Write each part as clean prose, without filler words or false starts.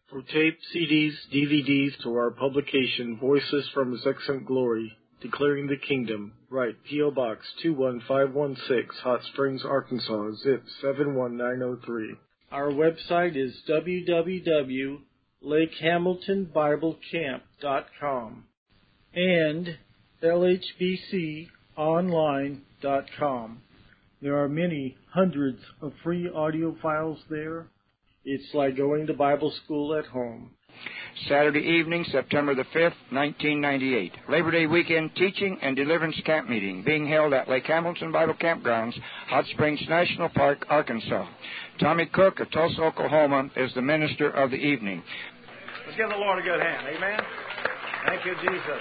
For tape, CDs, DVDs, to our publication, Voices from His Excellent Glory, Declaring the Kingdom, write P.O. Box 21516, Hot Springs, Arkansas, zip 71903. Our website is www.lakehamiltonbiblecamp.com and lhbconline.com. There are many hundreds of free audio files there. It's like going to Bible school at home. Saturday evening, September the 5th, 1998. Labor Day weekend teaching and deliverance camp meeting being held at Lake Hamilton Bible Campgrounds, Hot Springs National Park, Arkansas. Tommy Cook of Tulsa, Oklahoma is the minister of the evening. Let's give the Lord a good hand. Amen. Thank you, Jesus.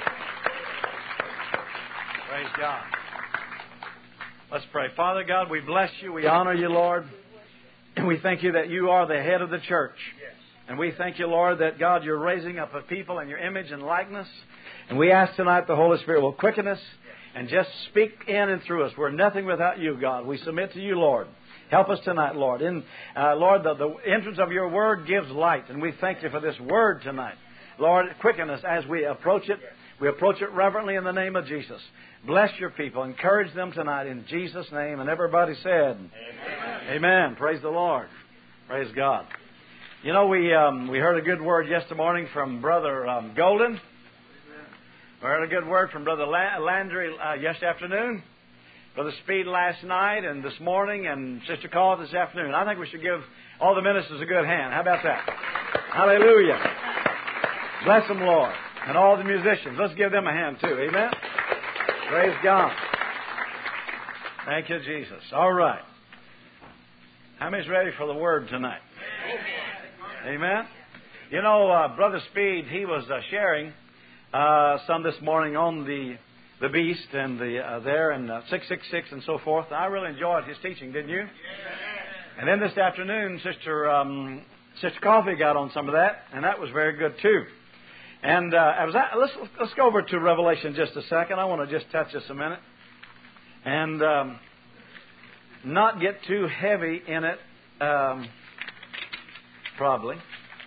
Praise God. Let's pray. Father God, we bless you. We honor you, Lord. And we thank you that you are the head of the church. And we thank you, Lord, that, God, you're raising up a people in your image and likeness. And we ask tonight the Holy Spirit will quicken us and just speak in and through us. We're nothing without you, God. We submit to you, Lord. Help us tonight, Lord. Lord, the entrance of your word gives light. And we thank you for this word tonight. Lord, quicken us as we approach it. We approach it reverently in the name of Jesus. Bless your people. Encourage them tonight in Jesus' name. And everybody said, Amen. Amen. Praise the Lord. Praise God. You know, we heard a good word yesterday morning from Brother Golden. We heard a good word from Brother Landry yesterday afternoon. Brother Speed last night and this morning, and Sister Call this afternoon. I think we should give all the ministers a good hand. How about that? Hallelujah. Bless them, Lord. And all the musicians. Let's give them a hand too. Amen. Praise God. Thank you, Jesus. All right. How many's ready for the word tonight? Amen. You know, Brother Speed, he was sharing some this morning on the beast and there and 666 and so forth. I really enjoyed his teaching, didn't you? And then this afternoon, Sister Coffee got on some of that, and that was very good too. And let's go over to Revelation just a second. I want to just touch this a minute and not get too heavy in it. Probably.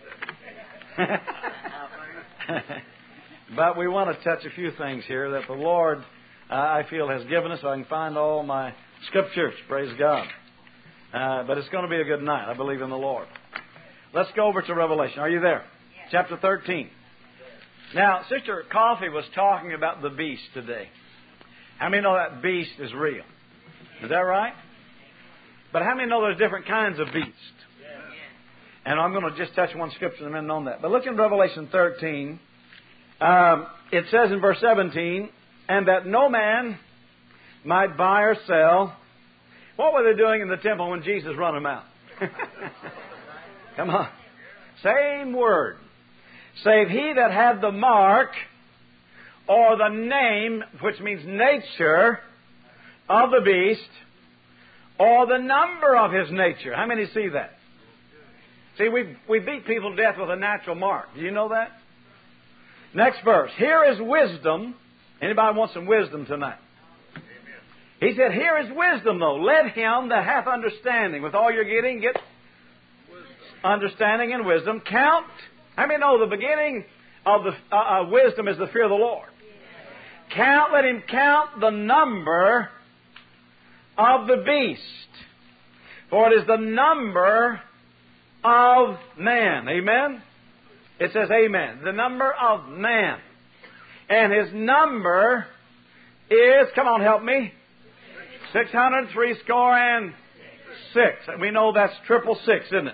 But we want to touch a few things here that the Lord, I feel, has given us so I can find all my scriptures. Praise God. But it's going to be a good night. I believe in the Lord. Let's go over to Revelation. Are you there? Yes. Chapter 13. Now, Sister Coffee was talking about the beast today. How many know that beast is real? Is that right? But how many know there's different kinds of beasts? And I'm going to just touch one scripture in a minute on that. But look in Revelation 13. It says in verse 17, and that no man might buy or sell. What were they doing in the temple when Jesus run them out? Come on. Same word. Save he that had the mark or the name, which means nature, of the beast, or the number of his nature. How many see that? See, we beat people to death with a natural mark. Do you know that? Next verse. Here is wisdom. Anybody want some wisdom tonight? Amen. He said, here is wisdom, though. Let him that hath understanding. With all you're getting, get understanding and wisdom. Count. How many know the beginning of the wisdom is the fear of the Lord? Count. Let him count the number of the beast. For it is the number of man. Amen? It says amen. The number of man. And his number is, come on, help me, 666. We know that's 666, isn't it?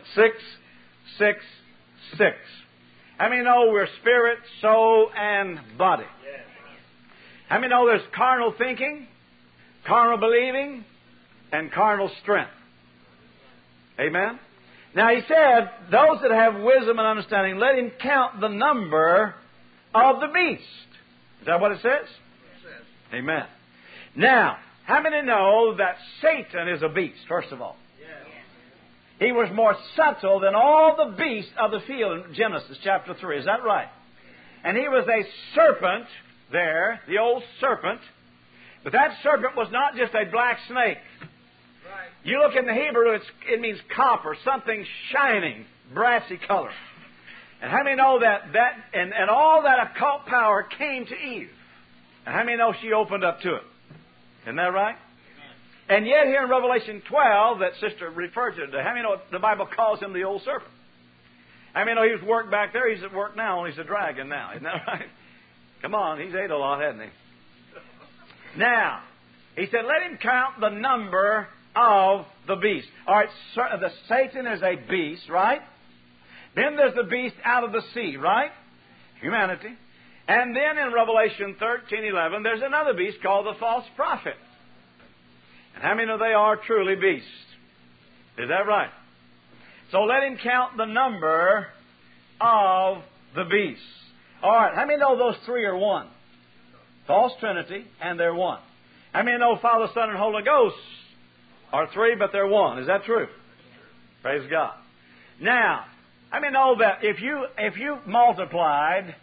666. How many know we're spirit, soul, and body? How many know there's carnal thinking, carnal believing, and carnal strength? Amen? Now, he said, those that have wisdom and understanding, let him count the number of the beast. Is that what it says? It says. Amen. Now, how many know that Satan is a beast, first of all? Yes. He was more subtle than all the beasts of the field in Genesis chapter 3. Is that right? And he was a serpent there, the old serpent. But that serpent was not just a black snake. Right. You look in the Hebrew, it means copper, something shining, brassy color. And how many know that all that occult power came to Eve? And how many know she opened up to it? Isn't that right? And yet here in Revelation 12 that Sister referred to, how many know the Bible calls him the old serpent? How many know he was at work back there? He's at work now, only he's a dragon now. Isn't that right? Come on, he's ate a lot, hasn't he? Now, he said, let him count the number of the beast. All right, the Satan is a beast, right? Then there's the beast out of the sea, right? Humanity. And then in Revelation 13:11, there's another beast called the false prophet. And how many know they are truly beasts? Is that right? So let him count the number of the beasts. All right, how many know those three are one? False Trinity, and they're one. How many know Father, Son, and Holy Ghost are three, but they're one? Is that true? Praise God. Now, how many know that if you multiplied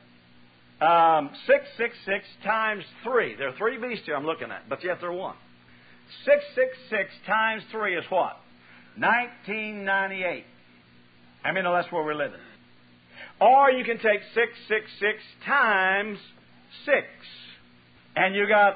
666 times 3, there are three beasts here I'm looking at, but yet they're one. 666 times 3 is what? 1998. How many know that's where we're living? Or you can take 666 times 6, and you got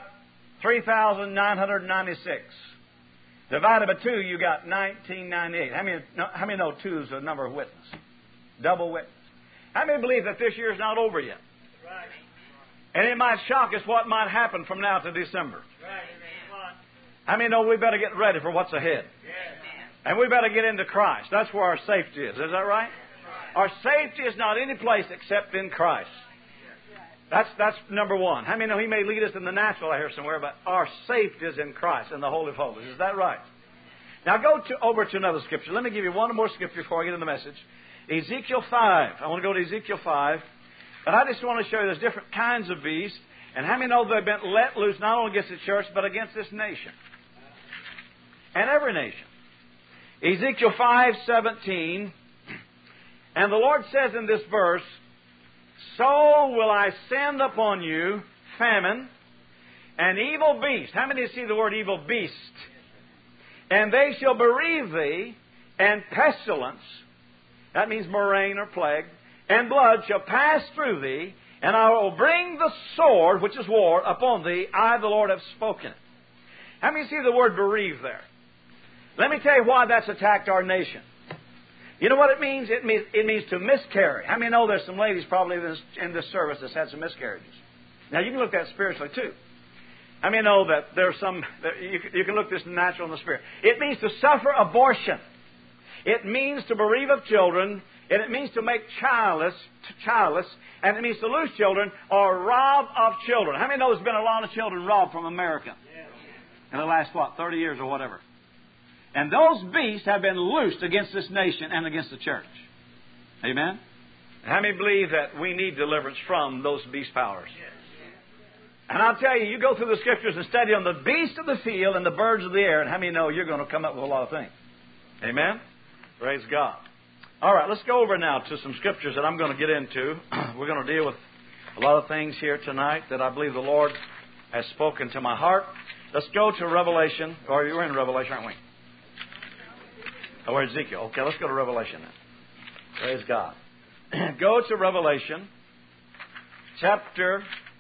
3,996. Divided by 2, you got 1998. How many know 2 is the number of witness? Double witness. How many believe that this year is not over yet? Right. And it might shock us what might happen from now to December. Right. How many know we better get ready for what's ahead? Yes. And we better get into Christ. That's where our safety is. Is that right? Our safety is not any place except in Christ. That's number one. How many know He may lead us in the natural here somewhere, but our safety is in Christ, in the Holy of Holies. Is that right? Now go over to another scripture. Let me give you one more scripture before I get into the message. Ezekiel 5. I want to go to Ezekiel 5. But I just want to show you there's different kinds of beasts. And how many know they've been let loose not only against the church, but against this nation? And every nation. Ezekiel 5:17. And the Lord says in this verse, so will I send upon you famine and evil beast. How many see the word evil beast? And they shall bereave thee, and pestilence, that means murrain or plague, and blood shall pass through thee, and I will bring the sword, which is war, upon thee. I, the Lord, have spoken it. How many see the word bereave there? Let me tell you why that's attacked our nation. You know what it means? It means to miscarry. How many know there's some ladies probably in this service that's had some miscarriages? Now, you can look at that spiritually, too. How many know that there's some... You can look this natural and the spirit. It means to suffer abortion. It means to bereave of children. And it means to make childless. And it means to lose children or rob of children. How many know there's been a lot of children robbed from America in the last, 30 years or whatever? And those beasts have been loosed against this nation and against the church. Amen? How many believe that we need deliverance from those beast powers? And I'll tell you, you go through the Scriptures and study on the beasts of the field and the birds of the air, and how many know you're going to come up with a lot of things? Amen? Praise God. All right, let's go over now to some Scriptures that I'm going to get into. We're going to deal with a lot of things here tonight that I believe the Lord has spoken to my heart. Let's go to Revelation. Or we're in Revelation, aren't we? Oh, we're Ezekiel. Okay, let's go to Revelation then. Praise God. Go to Revelation chapter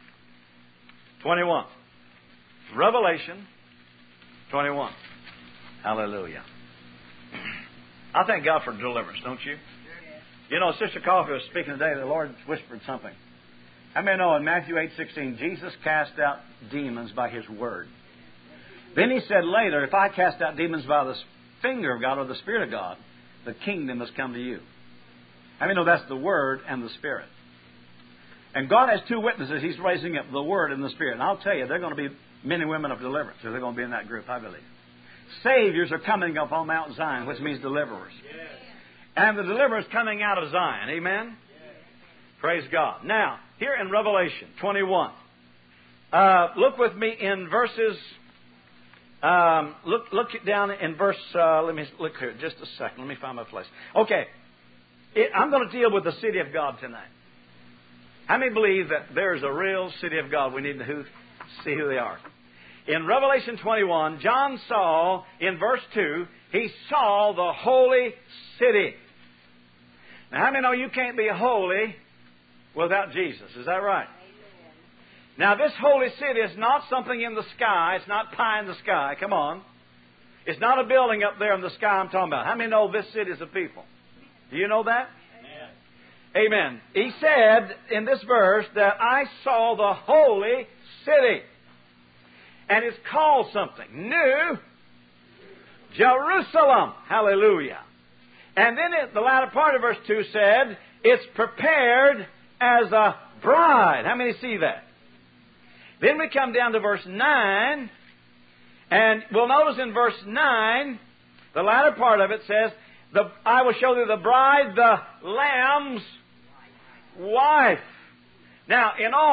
21. Revelation 21. Hallelujah. I thank God for deliverance, don't you? You know, Sister Coffey was speaking today. The Lord whispered something. How many know in Matthew 8:16, Jesus cast out demons by His word. Then He said later, if I cast out demons by the finger of God or the Spirit of God, the kingdom has come to you. How many know that's the Word and the Spirit? And God has two witnesses He's raising up, the Word and the Spirit. And I'll tell you, they're going to be men and women of deliverance. They're going to be in that group, I believe. Saviors are coming up on Mount Zion, which means deliverers. Yes. And the deliverers coming out of Zion. Amen? Yes. Praise God. Now, here in Revelation 21, look with me in verses... Look down in verse, let me look here just a second. Let me find my place. Okay. I'm going to deal with the city of God tonight. How many believe that there is a real city of God? We need to see who they are. In Revelation 21, John saw, in verse 2, he saw the holy city. Now, how many know you can't be holy without Jesus? Is that right? Now, this holy city is not something in the sky. It's not pie in the sky. Come on. It's not a building up there in the sky I'm talking about. How many know this city is a people? Do you know that? Amen. Amen. He said in this verse that I saw the holy city. And it's called something. New Jerusalem. Hallelujah. And then the latter part of verse 2 said, it's prepared as a bride. How many see that? Then we come down to verse 9, and we'll notice in verse 9, the latter part of it says, I will show thee the bride, the Lamb's wife. Now,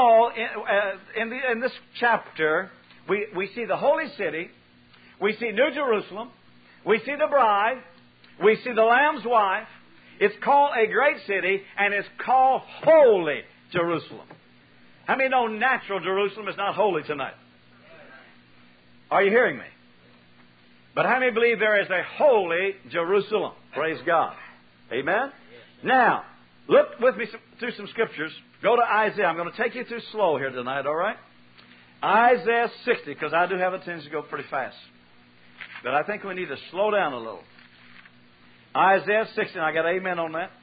in this chapter, we see the holy city, we see New Jerusalem, we see the bride, we see the Lamb's wife. It's called a great city, and it's called Holy Jerusalem. How many know natural Jerusalem is not holy tonight? Are you hearing me? But how many believe there is a holy Jerusalem? Praise God. Amen? Now, look with me through some scriptures. Go to Isaiah. I'm going to take you through slow here tonight, all right? Isaiah 60, because I do have a tendency to go pretty fast. But I think we need to slow down a little. Isaiah 60, and I got amen on that.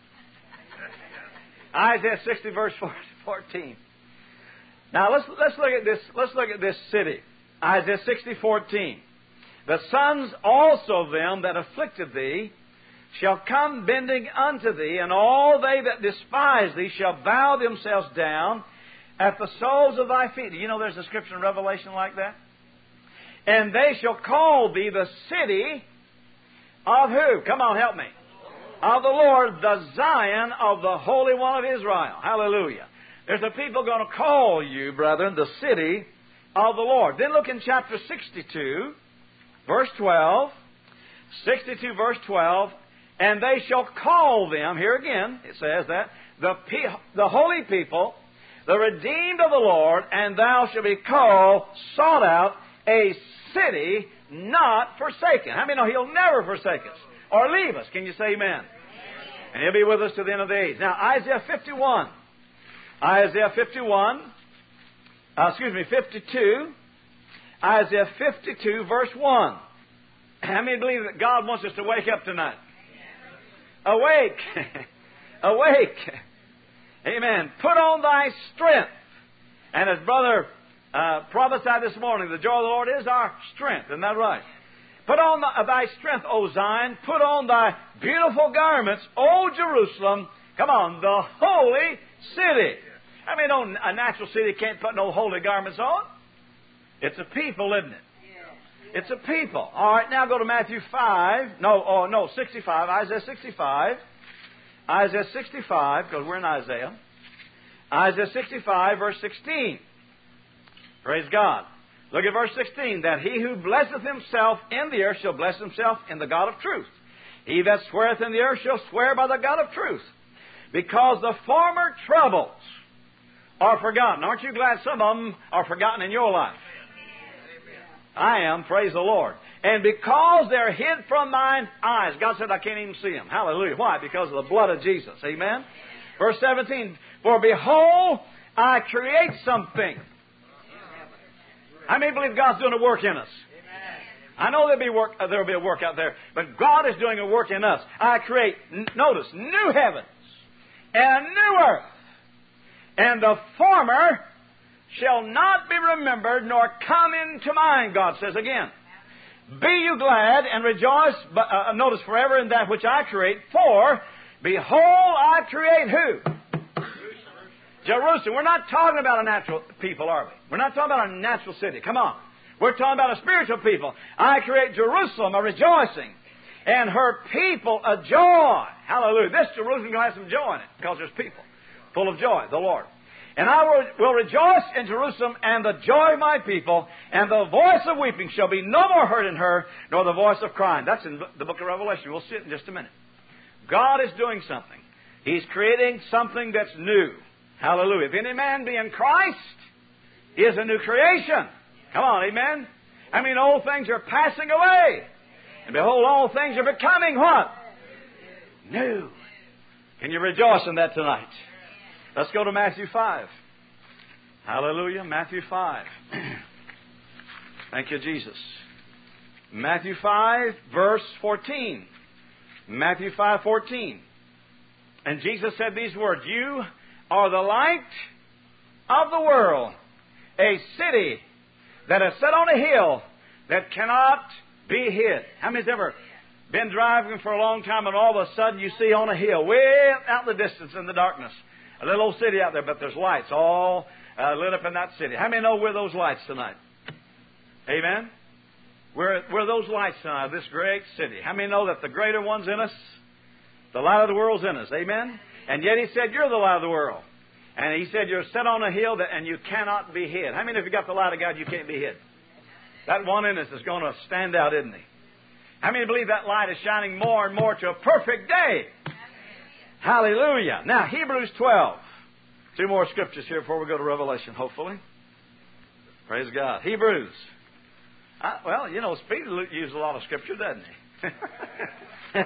Isaiah 60, verse 14. Now let's look at this. Let's look at this city. Isaiah 60:14. The sons also of them that afflicted thee shall come bending unto thee, and all they that despise thee shall bow themselves down at the soles of thy feet. Do you know there's a scripture in Revelation like that? And they shall call thee the city of who? Come on, help me. Of the Lord, the Zion of the Holy One of Israel. Hallelujah. There's a people going to call you, brethren, the city of the Lord. Then look in chapter 62, verse 12. 62, verse 12. And they shall call them, here again, it says that, the holy people, the redeemed of the Lord, and thou shalt be called, sought out, a city not forsaken. How many know He'll never forsake us or leave us? Can you say amen? And He'll be with us to the end of the age. Now, Isaiah 51. Isaiah 52. Isaiah 52, verse 1. How many believe that God wants us to wake up tonight? Awake. Awake. Amen. Put on thy strength. And as Brother prophesied this morning, the joy of the Lord is our strength. Isn't that right? Put on thy strength, O Zion. Put on thy beautiful garments, O Jerusalem. Come on, the holy city. I mean, a natural city can't put no holy garments on. It's a people, isn't it? It's a people. All right, now go to Matthew 5. 65. Isaiah 65. Isaiah 65, because we're in Isaiah. Isaiah 65, verse 16. Praise God. Look at verse 16. That he who blesseth himself in the earth shall bless himself in the God of truth. He that sweareth in the earth shall swear by the God of truth. Because the former troubles are forgotten. Aren't you glad some of them are forgotten in your life? I am, praise the Lord. And because they're hid from mine eyes. God said I can't even see them. Hallelujah. Why? Because of the blood of Jesus. Amen? Verse 17. For behold, I create something. How many believe God's doing a work in us? I know there'll be a work out there, but God is doing a work in us. I create, notice, new heavens and a new earth. And the former shall not be remembered nor come into mind, God says again. Be you glad and rejoice, notice, forever in that which I create. For, behold, I create who? Jerusalem. We're not talking about a natural people, are we? We're not talking about a natural city. Come on. We're talking about a spiritual people. I create Jerusalem, a rejoicing, and her people a joy. Hallelujah. This Jerusalem will have some joy in it, because there's people full of joy, the Lord. And I will rejoice in Jerusalem and the joy of my people, and the voice of weeping shall be no more heard in her, nor the voice of crying. That's in the book of Revelation. We'll see it in just a minute. God is doing something. He's creating something that's new. Hallelujah. If any man be in Christ, he is a new creation. Come on, amen? I mean, old things are passing away. And behold, all things are becoming what? New. Can you rejoice in that tonight? Let's go to Matthew 5. Hallelujah. Matthew 5. Thank you, Jesus. Matthew 5, verse 14. Matthew 5:14. And Jesus said these words, "You are the light of the world, a city that is set on a hill that cannot be hid." How many's ever been driving for a long time and all of a sudden you see on a hill, way out in the distance in the darkness, a little old city out there, but there's lights all lit up in that city. How many know we're those lights tonight? Amen? We're those lights tonight of this great city. How many know that the greater one's in us? The light of the world's in us. Amen? And yet He said, you're the light of the world. And He said, you're set on a hill and you cannot be hid. How many of you got the light of God, you can't be hid? That one in us is going to stand out, isn't He? How many believe that light is shining more and more to a perfect day? Hallelujah. Now, Hebrews 12. Two more scriptures here before we go to Revelation, hopefully. Praise God. Hebrews. Well, you know, Peter used a lot of scripture, doesn't he?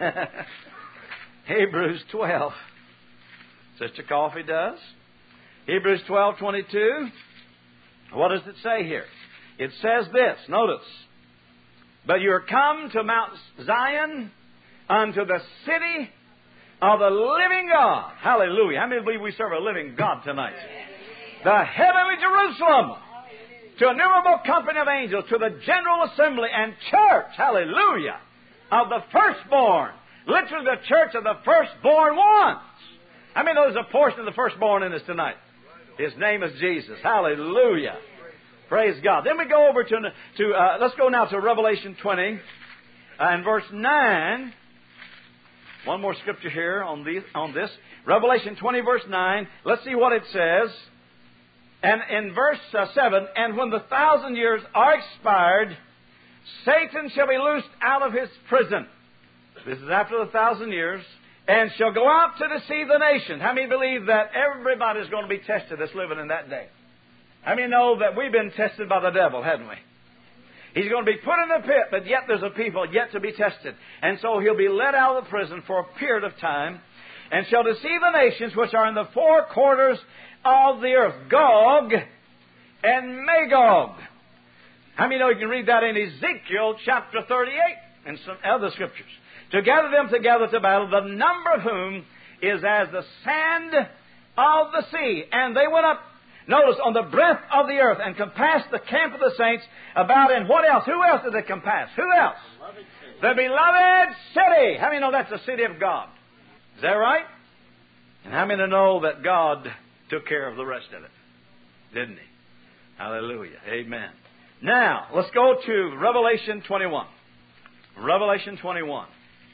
Hebrews 12. Sister Coffee does. Hebrews 12:22. What does it say here? It says this. Notice. "But you are come to Mount Zion, unto the city of the living God." Hallelujah. How many believe we serve a living God tonight? The heavenly Jerusalem. To a innumerable company of angels, to the general assembly and church, hallelujah, of the firstborn. Literally the church of the firstborn ones. I mean, there's a portion of the firstborn in us tonight. His name is Jesus. Hallelujah. Praise God. Then we go over let's go now to Revelation 20 and verse 9. One more scripture here on this. Revelation 20 verse 9. Let's see what it says. And in verse 7, "And when the 1,000 years are expired, Satan shall be loosed out of his prison." This is after the 1,000 years. "And shall go out to deceive the nations." How many believe that everybody's going to be tested that's living in that day? How many know that we've been tested by the devil, haven't we? He's going to be put in the pit, but yet there's a people yet to be tested. And so he'll be let out of the prison for a period of time. "And shall deceive the nations which are in the four quarters of the earth, Gog and Magog." How many know you can read that in Ezekiel chapter 38 and some other scriptures? "To gather them together to battle, the number of whom is as the sand of the sea. And they went up," notice, "on the breadth of the earth, and compassed the camp of the saints about in" what else? Who else did they compass? Who else? The beloved city. How many know that's the city of God? Is that right? And how many know that God took care of the rest of it? Didn't He? Hallelujah. Amen. Now, let's go to Revelation 21. Revelation 21.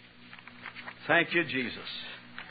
Thank you, Jesus.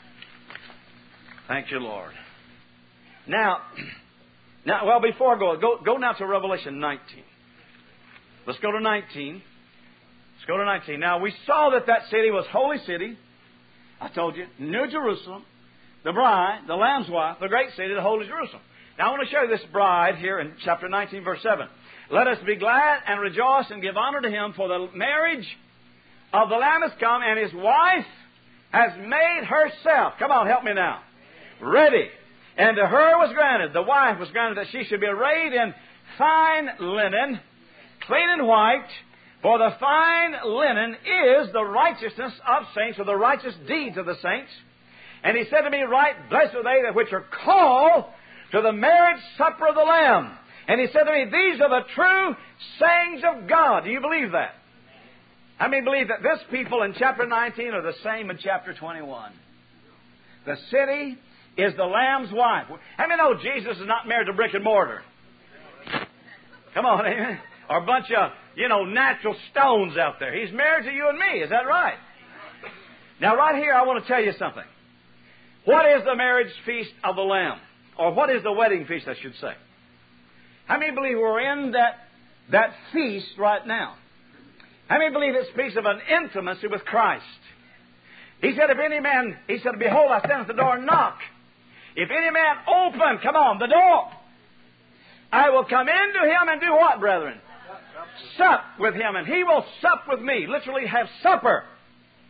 Thank you, Lord. Now, before I go now to Revelation 19. Let's go to 19. Let's go to 19. Now, we saw that city was Holy City. I told you, New Jerusalem, the bride, the Lamb's wife, the great city, the Holy Jerusalem. Now, I want to show you this bride here in chapter 19, verse 7. "Let us be glad and rejoice and give honor to Him, for the marriage of the Lamb has come, and His wife has made herself," come on, help me now, "ready. And to her was granted," the wife was granted, "that she should be arrayed in fine linen, clean and white. For the fine linen is the righteousness of saints," or the righteous deeds of the saints. "And He said to me, Right, blessed are they that which are called to the marriage supper of the Lamb. And He said to me, These are the true sayings of God." Do you believe that? How many believe that this people in chapter 19 are the same in chapter 21? The city is the Lamb's wife. How many know Jesus is not married to brick and mortar? Come on, amen? Or a bunch of, natural stones out there. He's married to you and me. Is that right? Now, right here, I want to tell you something. What is the marriage feast of the Lamb? Or what is the wedding feast, I should say? How many believe we're in that feast right now? How many believe it speaks of an intimacy with Christ? He said, "Behold, I stand at the door and knock. If any man open," come on, the door, "I will come into him and do what, brethren? Sup with him, and he will sup with me." Literally have supper.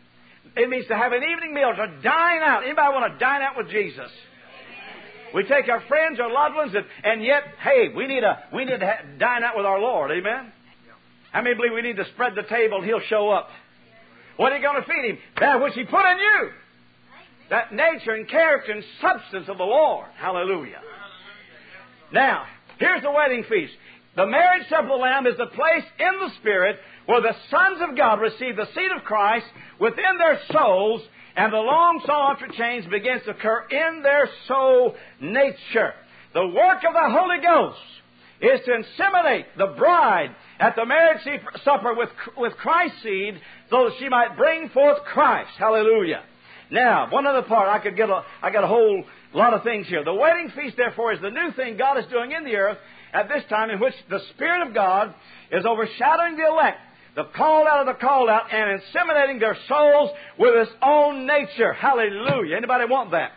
It means to have an evening meal, to dine out. Anybody want to dine out with Jesus? We take our friends, our loved ones, and yet, hey, we need to dine out with our Lord. Amen? How many believe we need to spread the table and He'll show up? What are you going to feed Him? That which He put in you. That nature and character and substance of the Lord. Hallelujah. Now, here's the wedding feast. The marriage supper of the Lamb is the place in the Spirit where the sons of God receive the seed of Christ within their souls, and the long sought-after change begins to occur in their soul nature. The work of the Holy Ghost is to inseminate the bride at the marriage supper with Christ's seed so that she might bring forth Christ. Hallelujah. Now, one other part, I got a whole lot of things here. The wedding feast, therefore, is the new thing God is doing in the earth at this time, in which the Spirit of God is overshadowing the elect, the called out of the called out, and inseminating their souls with His own nature. Hallelujah. Anybody want that?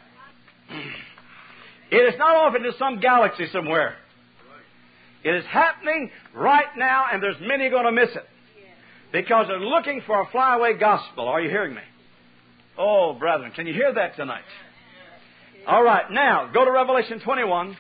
It is not off into some galaxy somewhere. It is happening right now, and there's many going to miss it because they're looking for a flyaway gospel. Are you hearing me? Oh, brethren, can you hear that tonight? All right, now, go to Revelation 21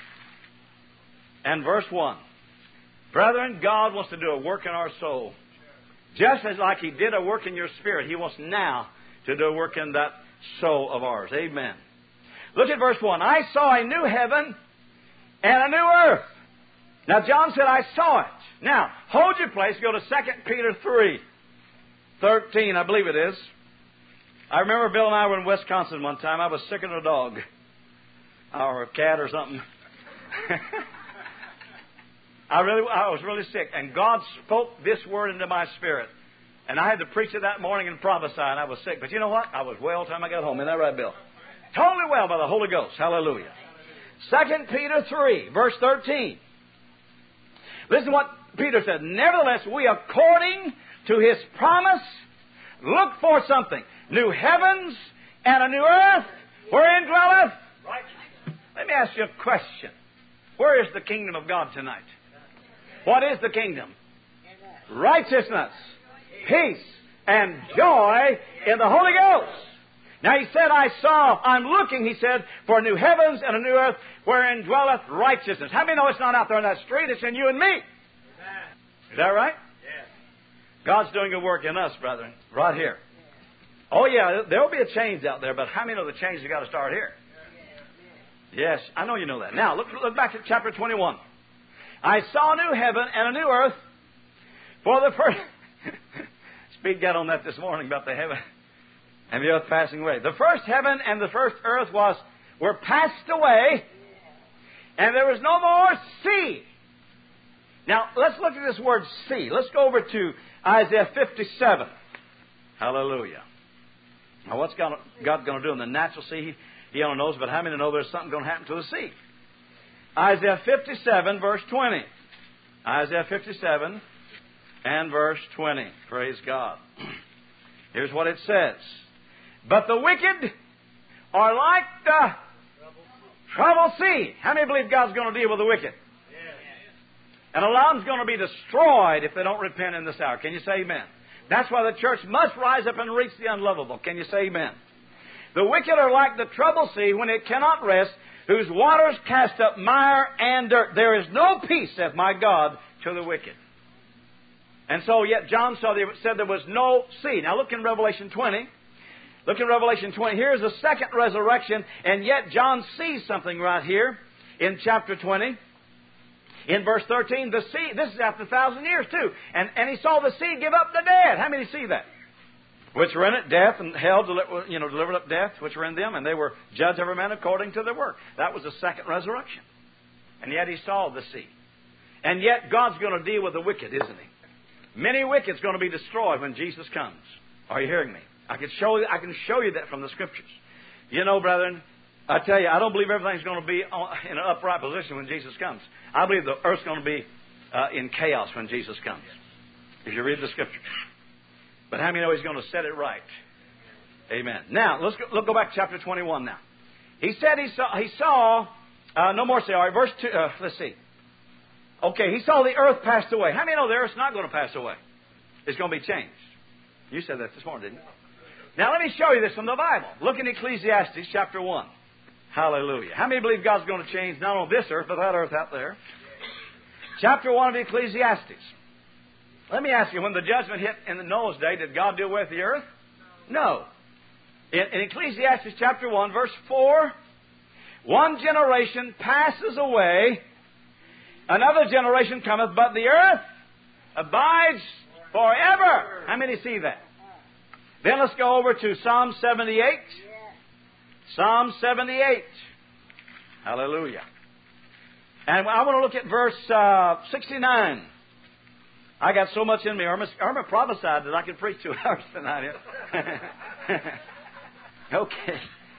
and verse 1. Brethren, God wants to do a work in our soul. Just as like He did a work in your spirit, He wants now to do a work in that soul of ours. Amen. Look at verse 1. I saw a new heaven and a new earth. Now, John said, I saw it. Now, hold your place. Go to 2 Peter 3:13, I believe it is. I remember Bill and I were in Wisconsin one time. I was sick of a dog or a cat or something. I was really sick, and God spoke this word into my spirit. And I had to preach it that morning and prophesy, and I was sick. But you know what? I was well till I got home. Isn't that right, Bill? Totally well by the Holy Ghost. Hallelujah. 2 Peter 3, verse 13. Listen to what Peter said. Nevertheless, we, according to His promise, look for something. New heavens and a new earth, wherein dwelleth righteousness. Let me ask you a question. Where is the kingdom of God tonight? What is the kingdom? Righteousness, peace, and joy in the Holy Ghost. Now He said, I'm looking, He said, for new heavens and a new earth wherein dwelleth righteousness. How many know it's not out there on that street? It's in you and me. Is that right? Yes. God's doing a work in us, brethren, right here. Oh, yeah, there'll be a change out there, but how many know the change has got to start here? Yes, I know you know that. Now, look back at chapter 21. I saw a new heaven and a new earth, for the first... Speak out on that this morning about the heaven and the earth passing away. The first heaven and the first earth were passed away, and there was no more sea. Now, let's look at this word sea. Let's go over to Isaiah 57. Hallelujah. Now, what's God going to do in the natural sea? He only knows, but how many know there's something going to happen to the sea? Isaiah 57, verse 20. Isaiah 57 and verse 20. Praise God. Here's what it says. But the wicked are like the troubled sea. How many believe God's going to deal with the wicked? And a lot of them's going to be destroyed if they don't repent in this hour. Can you say amen? That's why the church must rise up and reach the unlovable. Can you say amen? The wicked are like the troubled sea when it cannot rest, whose waters cast up mire and dirt. There is no peace, saith my God, to the wicked. And so yet John said there was no sea. Now look in Revelation 20. Look in Revelation 20. Here's the second resurrection, and yet John sees something right here in chapter 20. In verse 13, the sea, this is after 1,000 years too, and he saw the sea give up the dead. How many see that? Which were in it, death and hell, delivered up death, which were in them, and they were judged every man according to their work. That was the second resurrection. And yet he saw the sea. And yet God's going to deal with the wicked, isn't He? Many wicked's going to be destroyed when Jesus comes. Are you hearing me? I can show you that from the Scriptures. You know, brethren, I tell you, I don't believe everything's going to be in an upright position when Jesus comes. I believe the earth's going to be in chaos when Jesus comes, if you read the Scriptures. But how many know He's going to set it right? Amen. Now, let's go back to chapter 21 now. He said he saw no more say. All right, verse 2, let's see. Okay, he saw the earth passed away. How many know the earth's not going to pass away? It's going to be changed. You said that this morning, didn't you? Now let me show you this from the Bible. Look in Ecclesiastes chapter 1. Hallelujah. How many believe God's going to change not only this earth, but that earth out there? Chapter 1 of Ecclesiastes. Let me ask you, when the judgment hit in the Noah's day, did God do away with the earth? No. In Ecclesiastes chapter 1, verse 4, one generation passes away, another generation cometh, but the earth abides forever. How many see that? Then let's go over to Psalm 78. Psalm 78. Hallelujah. And I want to look at verse 69. I got so much in me. Irma prophesied that I could preach 2 hours tonight. Okay.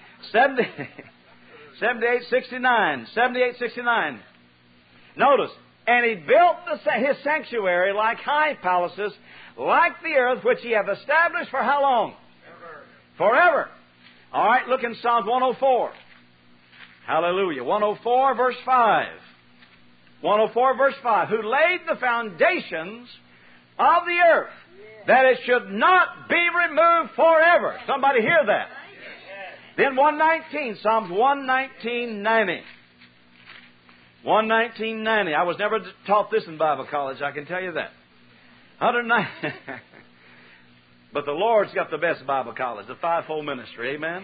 78, 69. 78, 69. Notice. And he built his sanctuary like high palaces, like the earth which he hath established for how long? Forever. All right, look in Psalms 104. Hallelujah. 104, verse 5. 104, verse 5. Who laid the foundations of the earth, that it should not be removed forever. Somebody hear that. Then 119, Psalms 119:90. 119:90. I was never taught this in Bible college, I can tell you that. 109. But the Lord's got the best Bible college, the fivefold ministry. Amen.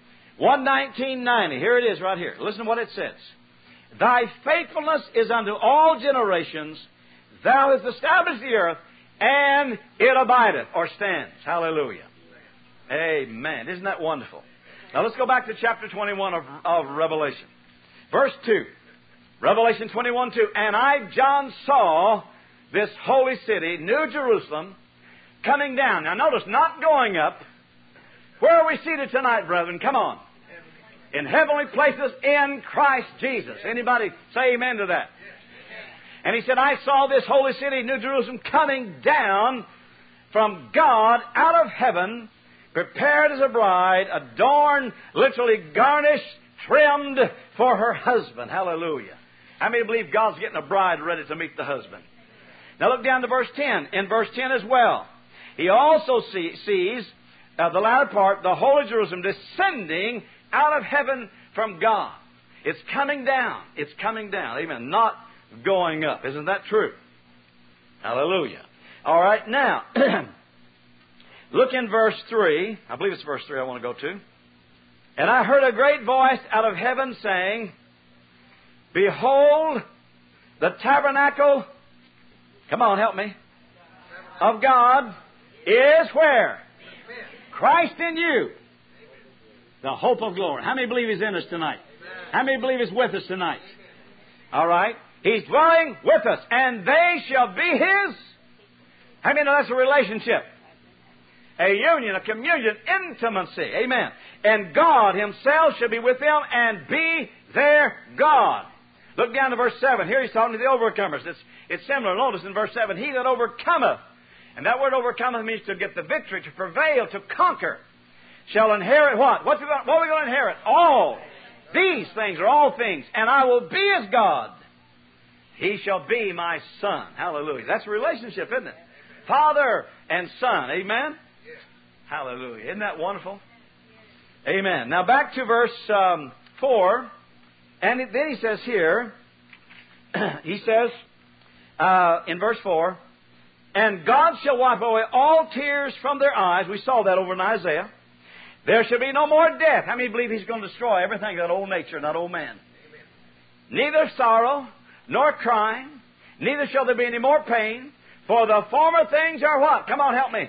119:90. Here it is right here. Listen to what it says. Thy faithfulness is unto all generations. Thou hast established the earth, and it abideth, or stands. Hallelujah. Amen. Isn't that wonderful? Now let's go back to chapter 21 of Revelation. Verse 2. Revelation 21:2. And I, John, saw this holy city, New Jerusalem, coming down. Now notice, not going up. Where are we seated tonight, brethren? Come on. In heavenly places in Christ Jesus. Anybody say amen to that? And he said, I saw this holy city, New Jerusalem, coming down from God out of heaven, prepared as a bride, adorned, literally garnished, trimmed for her husband. Hallelujah. How many believe God's getting a bride ready to meet the husband? Now look down to verse 10. In verse 10 as well, he also sees the latter part, the holy Jerusalem, descending out of heaven from God. It's coming down. It's coming down. Amen. Not going up. Isn't that true? Hallelujah. All right, now, look in verse 3. I believe it's verse 3 I want to go to. And I heard a great voice out of heaven saying, Behold, the tabernacle, come on, help me, of God is where? Christ in you, the hope of glory. How many believe He's in us tonight? How many believe He's with us tonight? All right. He's dwelling with us, and they shall be His. How many know that's a relationship? A union, a communion, intimacy. Amen. And God Himself shall be with them and be their God. Look down to verse 7. Here He's talking to the overcomers. It's similar. Notice in verse 7, He that overcometh. And that word overcometh means to get the victory, to prevail, to conquer. Shall inherit what? What are we going to inherit? All. These things are all things. And I will be His God. He shall be my son. Hallelujah. That's a relationship, isn't it? Father and son. Amen? Hallelujah. Isn't that wonderful? Amen. Now back to verse 4. And then he says here, he says in verse 4, And God shall wipe away all tears from their eyes. We saw that over in Isaiah. There shall be no more death. How many believe He's going to destroy everything, that old nature, that old man? Amen. Neither sorrow, nor crying, neither shall there be any more pain, for the former things are what? Come on, help me.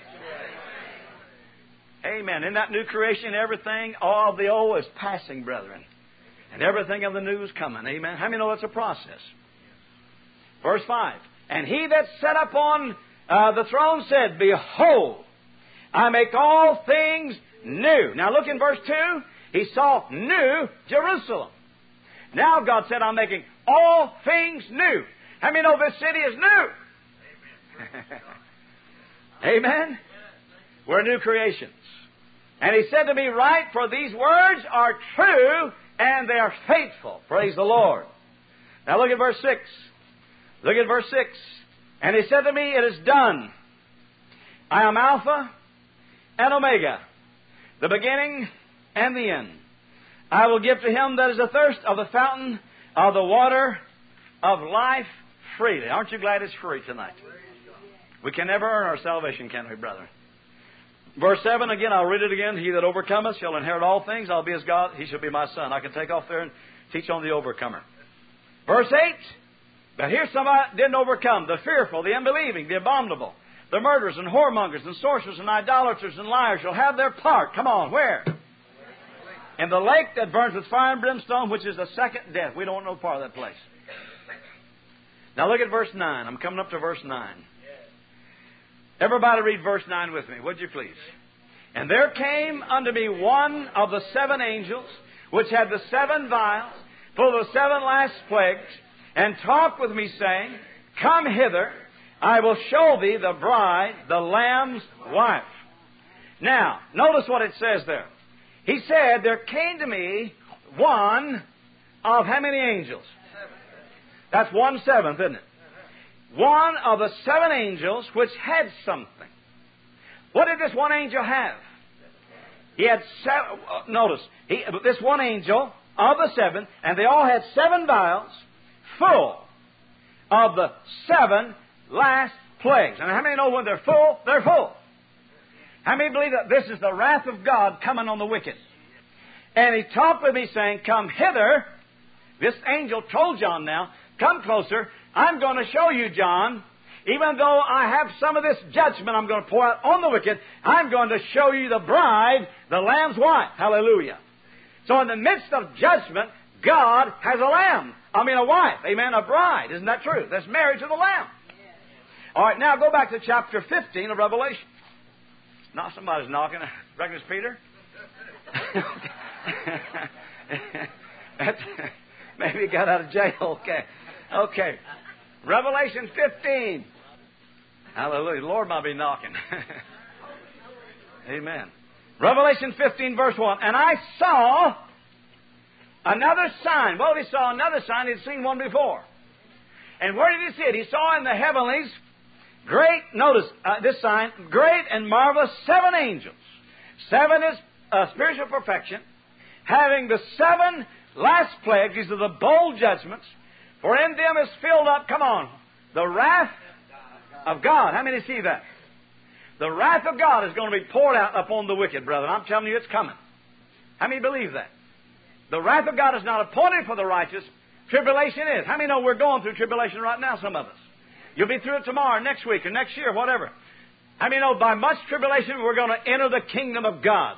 Amen. In that new creation, everything, all of the old is passing, brethren. And everything of the new is coming. Amen. How many know that's a process? Verse 5. And He that sat upon the throne said, Behold, I make all things new. Now look in verse 2. He saw new Jerusalem. Now God said, I'm making all things new. How many know this city is new? Amen. Amen. We're new creations. And He said to me, Write, for these words are true, and they are faithful. Praise the Lord. Now look at verse 6. Look at verse 6. And He said to me, It is done. I am Alpha and Omega, the beginning and the end. I will give to him that is athirst of the fountain of the water of life freely. Aren't you glad it's free tonight? We can never earn our salvation, can we, brethren? Verse 7, again, I'll read it again. He that overcometh shall inherit all things. I'll be his God. He shall be my son. I can take off there and teach on the overcomer. Verse 8, but here's somebody that didn't overcome. The fearful, the unbelieving, the abominable, the murderers and whoremongers and sorcerers and idolaters and liars shall have their part. Come on, where? In the lake that burns with fire and brimstone, which is the second death. We don't want no part of that place. Now look at verse 9. I'm coming up to verse 9. Everybody read verse 9 with me, would you please? And there came unto me one of the 7 angels, which had the 7 vials, full of the 7 last plagues, and talked with me, saying, Come hither, I will show thee the bride, the Lamb's wife. Now, notice what it says there. He said, there came to me one of how many angels? That's 1/7, isn't it? One of the 7 angels which had something. What did this one angel have? He had 7, notice, this one angel of the 7, and they all had 7 vials full of the 7 last plagues. And how many know when they're full, they're full? How many believe that this is the wrath of God coming on the wicked? And he talked with me saying, Come hither. This angel told John now, come closer. I'm going to show you, John, even though I have some of this judgment I'm going to pour out on the wicked, I'm going to show you the bride, the Lamb's wife. Hallelujah. So in the midst of judgment, God has a lamb. A wife. Amen. A bride. Isn't that true? That's married to the Lamb. All right, now go back to chapter 15 of Revelation. Now somebody's knocking. Reckon it's Peter? Maybe he got out of jail. Okay. Revelation 15. Hallelujah. The Lord might be knocking. Amen. Revelation 15, verse 1. And I saw another sign. Well, he saw another sign. He'd seen one before. And where did he see it? He saw in the heavenlies this sign, great and marvelous 7 angels. 7 is spiritual perfection, having the 7 last plagues. These are the bowl judgments. For in them is filled up, come on, the wrath of God. How many see that? The wrath of God is going to be poured out upon the wicked, brother. I'm telling you, it's coming. How many believe that? The wrath of God is not appointed for the righteous. Tribulation is. How many know we're going through tribulation right now, some of us? You'll be through it tomorrow, next week, or next year, whatever. How many know by much tribulation we're going to enter the kingdom of God?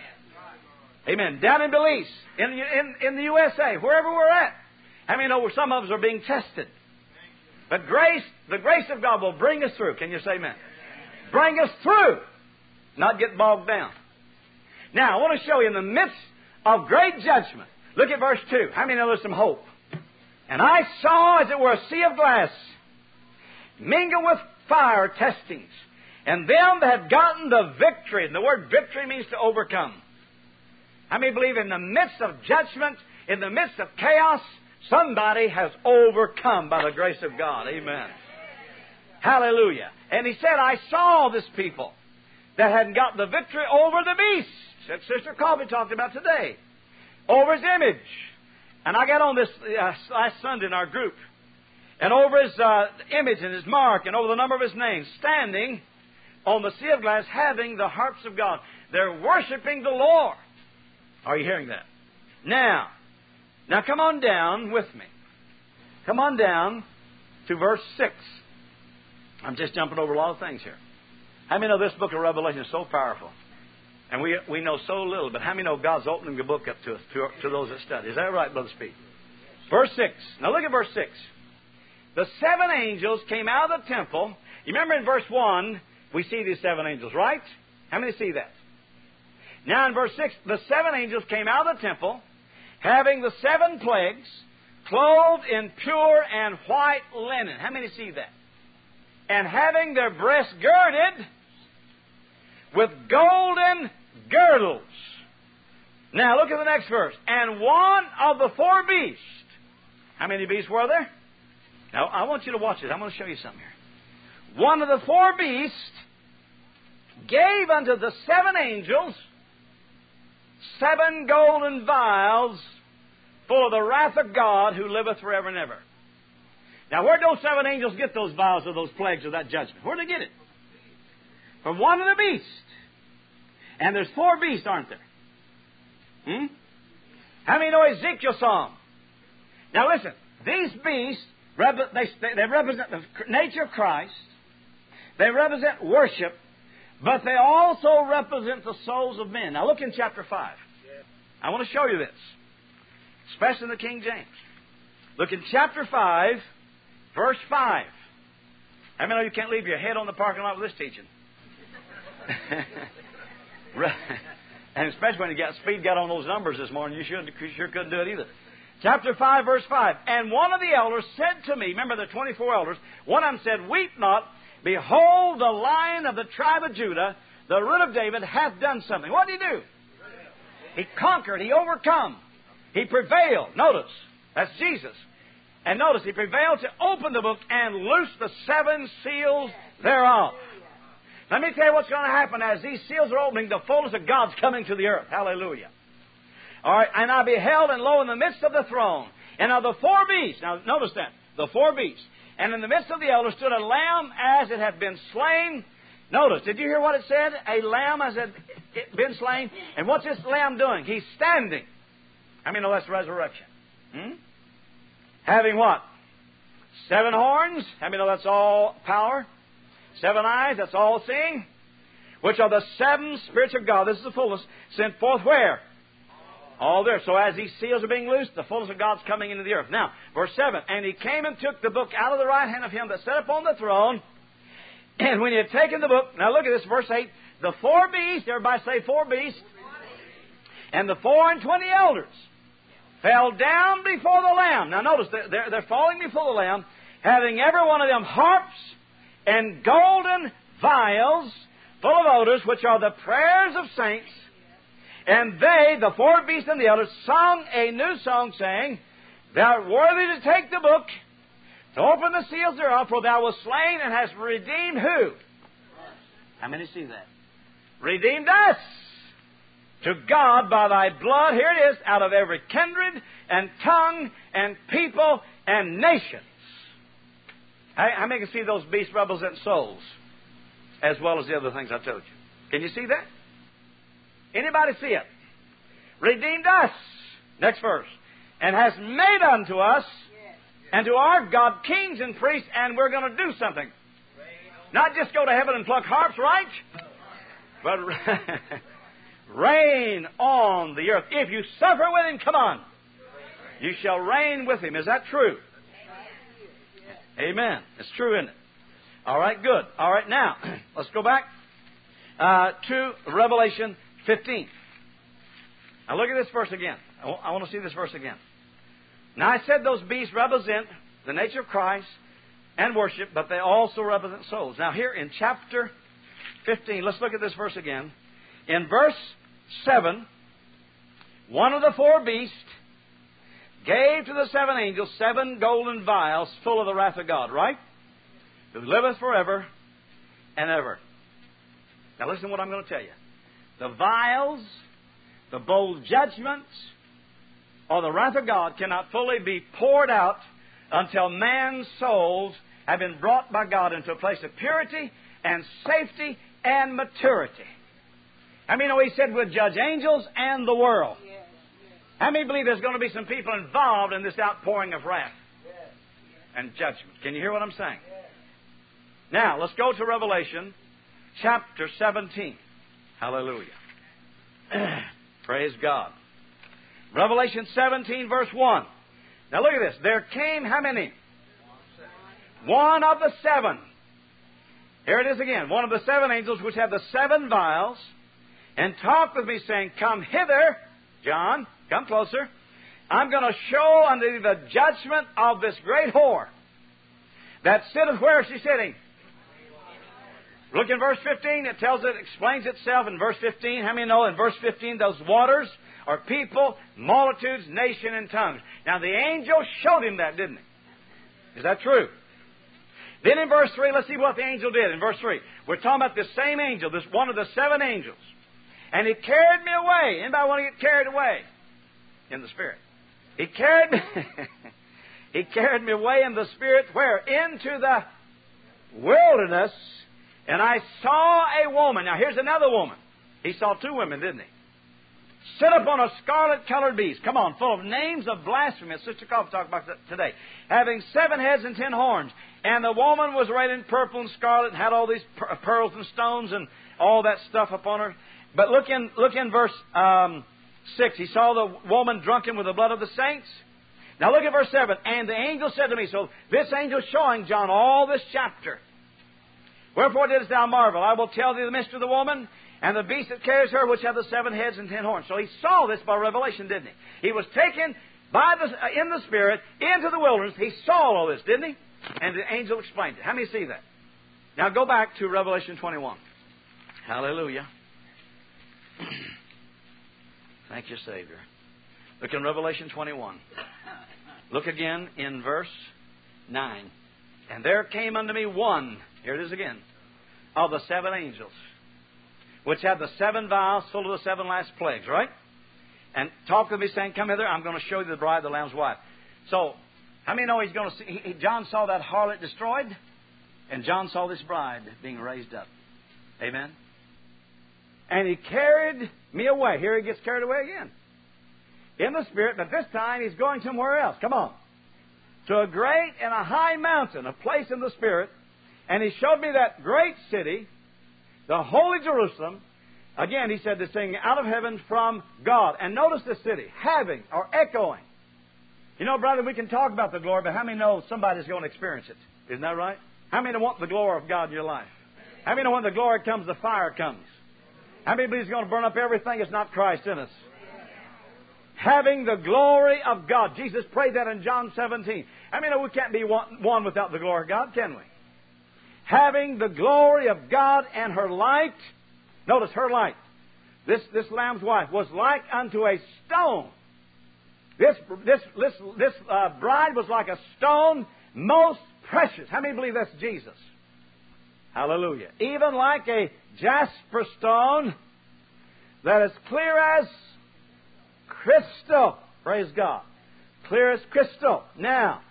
Amen. Down in Belize, in the USA, wherever we're at. How many know some of us are being tested? But the grace of God will bring us through. Can you say amen? Bring us through. Not get bogged down. Now, I want to show you in the midst of great judgment. Look at verse 2. How many know there's some hope? And I saw, as it were, a sea of glass, mingled with fire testings, and them that had gotten the victory. And the word victory means to overcome. How many believe in the midst of judgment, in the midst of chaos, somebody has overcome by the grace of God? Amen. Hallelujah. And he said, I saw this people that had got the victory over the beast, that Sister Coffee talked about today, over his image. And I got on this last Sunday in our group. And over his image and his mark and over the number of his name, standing on the sea of glass, having the harps of God. They're worshiping the Lord. Are you hearing that? Now come on down with me. Come on down to verse 6. I'm just jumping over a lot of things here. How many know this book of Revelation is so powerful? And we know so little, but how many know God's opening the book up to us, to those that study? Is that right, Brother Speed? Verse 6. Now look at verse 6. The 7 angels came out of the temple. You remember in verse 1, we see these 7 angels, right? How many see that? Now in verse 6, the 7 angels came out of the temple, having the 7 plagues, clothed in pure and white linen. How many see that? And having their breasts girded with golden girdles. Now look at the next verse. And one of the 4 beasts. How many beasts were there? Now I want you to watch this. I'm going to show you something here. One of the 4 beasts gave unto the 7 angels 7 golden vials full of the wrath of God who liveth forever and ever. Now, where'd those 7 angels get those vials of those plagues of that judgment? Where'd they get it? From one of the beasts. And there's 4 beasts, aren't there? How many know Ezekiel saw them? Now listen, these beasts, they represent the nature of Christ. They represent worship. But they also represent the souls of men. Now look in chapter 5. I want to show you this. Especially in the King James. Look in chapter 5, verse 5. How many know you can't leave your head on the parking lot with this teaching? And especially when speed got on those numbers this morning, you sure couldn't do it either. Chapter 5, verse 5. And one of the elders said to me, remember the 24 elders, one of them said, Weep not, behold, the Lion of the tribe of Judah, the Root of David, hath done something. What did he do? He conquered, he overcome, he prevailed. Notice, that's Jesus. And notice, he prevailed to open the book and loose the 7 seals thereof. Let me tell you what's going to happen as these seals are opening. The fullness of God's coming to the earth. Hallelujah. All right. And I beheld, and lo, in the midst of the throne, and of the 4 beasts. Now, notice that. The 4 beasts. And in the midst of the elders stood a lamb as it had been slain. Notice, did you hear what it said? A lamb as it had been slain. And what's this lamb doing? He's standing. I mean, no, that's resurrection. Having what? 7 horns. I mean, no, that's all power. 7 eyes, that's all seeing. Which are the 7 spirits of God. This is the fullness. Sent forth where? All there. So as these seals are being loosed, the fullness of God's coming into the earth. Now, verse 7. And he came and took the book out of the right hand of him that sat upon the throne. And when he had taken the book, now look at this, verse 8. The 4 beasts, everybody say 4 beasts. And the 24 elders fell down before the Lamb. Now notice, they're falling before the Lamb, having every one of them harps and golden vials full of odors, which are the prayers of saints. And they, the 4 beasts and the elders, sung a new song, saying, Thou art worthy to take the book, to open the seals thereof, for thou wast slain and hast redeemed who? How many see that? Redeemed us to God by thy blood, here it is, out of every kindred and tongue and people and nations. How many can see those beasts represent souls as well as the other things I told you? Can you see that? Anybody see it? Redeemed us. Next verse. And has made unto us and to our God kings and priests, and we're going to do something. Not just go to heaven and pluck harps, right? But reign on the earth. If you suffer with Him, come on. You shall reign with Him. Is that true? Amen. It's true, isn't it? All right, good. All right, now, let's go back to Revelation 15. Now look at this verse again. I want to see this verse again. Now I said those beasts represent the nature of Christ and worship, but they also represent souls. Now here in chapter 15, let's look at this verse again. In verse 7, one of the 4 beasts gave to the 7 angels 7 golden vials full of the wrath of God, right? Who liveth forever and ever. Now listen to what I'm going to tell you. The vials, the bold judgments, or the wrath of God cannot fully be poured out until man's souls have been brought by God into a place of purity and safety and maturity. How many know He said we'll judge angels and the world? How many believe there's going to be some people involved in this outpouring of wrath and judgment? Can you hear what I'm saying? Now, let's go to Revelation chapter 17. Hallelujah. Praise God. Revelation 17, verse 1. Now look at this. There came how many? One of the 7. Here it is again. One of the 7 angels which have the 7 vials, and talked with me, saying, Come hither, John, come closer. I'm going to show unto thee the judgment of this great whore that sitteth. Where is she sitting? Look in verse 15. It tells it, explains itself in verse 15. How many know in verse 15 those waters are people, multitudes, nation, and tongues? Now the angel showed him that, didn't he? Is that true? Then in verse 3, let's see what the angel did. In verse 3, we're talking about the same angel, this one of the 7 angels. And He carried me away. Anybody want to get carried away? In the Spirit. He carried me, He carried me away in the Spirit, where? Into the wilderness, and I saw a woman. Now here's another woman. He saw two women, didn't he? Sit upon a scarlet-colored beast. Come on, full of names of blasphemy. Sister Cobb talked about that today. Having 7 heads and 10 horns. And the woman was arrayed in purple and scarlet and had all these pearls and stones and all that stuff upon her. But look in verse 6. He saw the woman drunken with the blood of the saints. Now look at verse 7. And the angel said to me, so this angel showing John all this chapter. Wherefore didst thou marvel? I will tell thee the mystery of the woman and the beast that carries her, which have the 7 heads and 10 horns. So he saw this by revelation, didn't he? He was taken in the Spirit into the wilderness. He saw all this, didn't he? And the angel explained it. How many see that? Now go back to Revelation 21. Hallelujah. Thank you, Savior. Look in Revelation 21. Look again in verse 9. And there came unto me one, here it is again, of the 7 angels, which had the 7 vials full of the 7 last plagues, right? And talked to me saying, come hither, I'm going to show you the bride, the Lamb's wife. So, how many know he's going to see? John saw that harlot destroyed, and John saw this bride being raised up. Amen? And he carried me away. Here he gets carried away again. In the Spirit, but this time he's going somewhere else. Come on. To a great and a high mountain, a place in the Spirit. And he showed me that great city, the holy Jerusalem. Again, he said this thing out of heaven from God. And notice this city, having or echoing. You know, brother, we can talk about the glory, but how many know somebody's going to experience it? Isn't that right? How many want the glory of God in your life? How many know when the glory comes, the fire comes? How many believe He's going to burn up everything that's not Christ in us? Having the glory of God. Jesus prayed that in John 17. I mean, we can't be one without the glory of God, can we? Having the glory of God and her light. Notice her light. This Lamb's wife was like unto a stone. This bride was like a stone, most precious. How many believe that's Jesus? Hallelujah. Even like a jasper stone that is clear as crystal. Praise God. Clear as crystal. Now,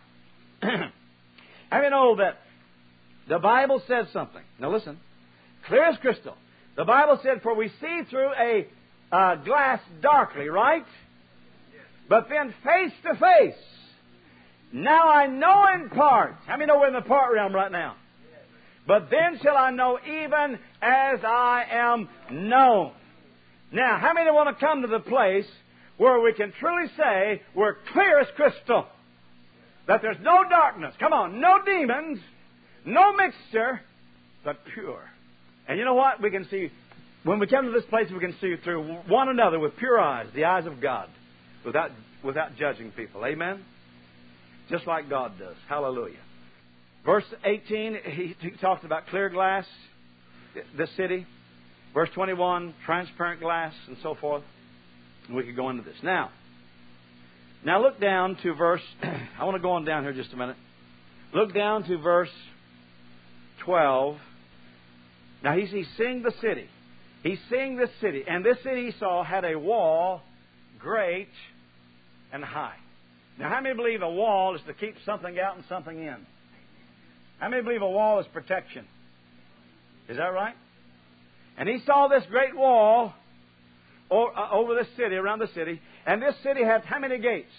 how many know that the Bible says something? Now listen. Clear as crystal. The Bible said, for we see through a glass darkly, right? But then face to face. Now I know in part. How many know we're in the part realm right now? But then shall I know even as I am known. Now, how many want to come to the place where we can truly say we're clear as crystal? That there's no darkness. Come on, no demons, no mixture, but pure. And you know what? We can see, when we come to this place, we can see through one another with pure eyes, the eyes of God, without judging people. Amen? Just like God does. Hallelujah. Verse 18, he talks about clear glass, the city. Verse 21, transparent glass, and so forth. And we could go into this. Now look down to verse, I want to go on down here just a minute. Look down to verse 12. Now he's seeing the city. He's seeing this city. And this city he saw had a wall great and high. Now how many believe a wall is to keep something out and something in? How many believe a wall is protection? Is that right? And he saw this great wall over the city, around the city. And this city had how many gates?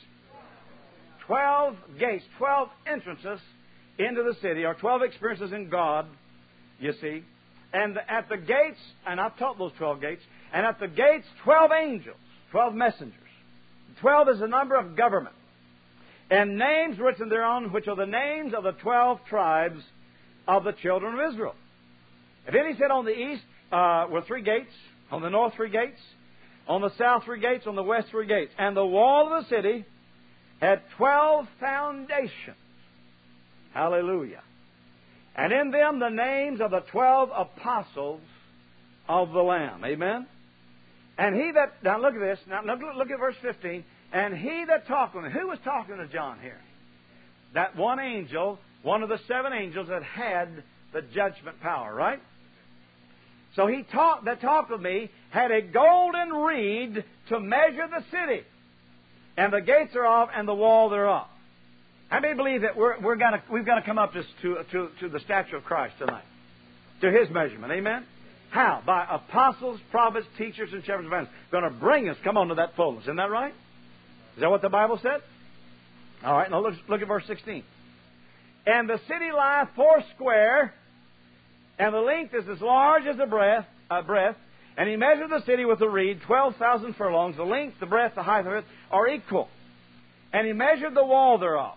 12 gates, 12 entrances into the city, or 12 experiences in God, you see. And at the gates, and I've taught those 12 gates, and at the gates, 12 angels, 12 messengers. 12 is the number of government. And names written thereon, which are the names of the 12 tribes of the children of Israel. And then he said, on the east were 3 gates, on the north 3 gates, on the south 3 gates, on the west 3 gates. And the wall of the city had 12 foundations. Hallelujah. And in them the names of the 12 apostles of the Lamb. Amen? And he that, now look at this, now look at verse 15. And he that talked with him, who was talking to John here? That one angel, one of the 7 angels that had the judgment power, right? So he talked with me, had a golden reed to measure the city, and the gates thereof, and the wall thereof. How many believe that we've got to come up to the stature of Christ tonight, to His measurement? Amen. How? By apostles, prophets, teachers, and shepherds of evangelists. Going to bring us, come on, to that fullness. Isn't that right? Is that what the Bible said? All right. Now look at verse 16. And the city lieth foursquare, and the length is as large as the breadth. And he measured the city with a reed, 12,000 furlongs. The length, the breadth, the height of it are equal. And he measured the wall thereof,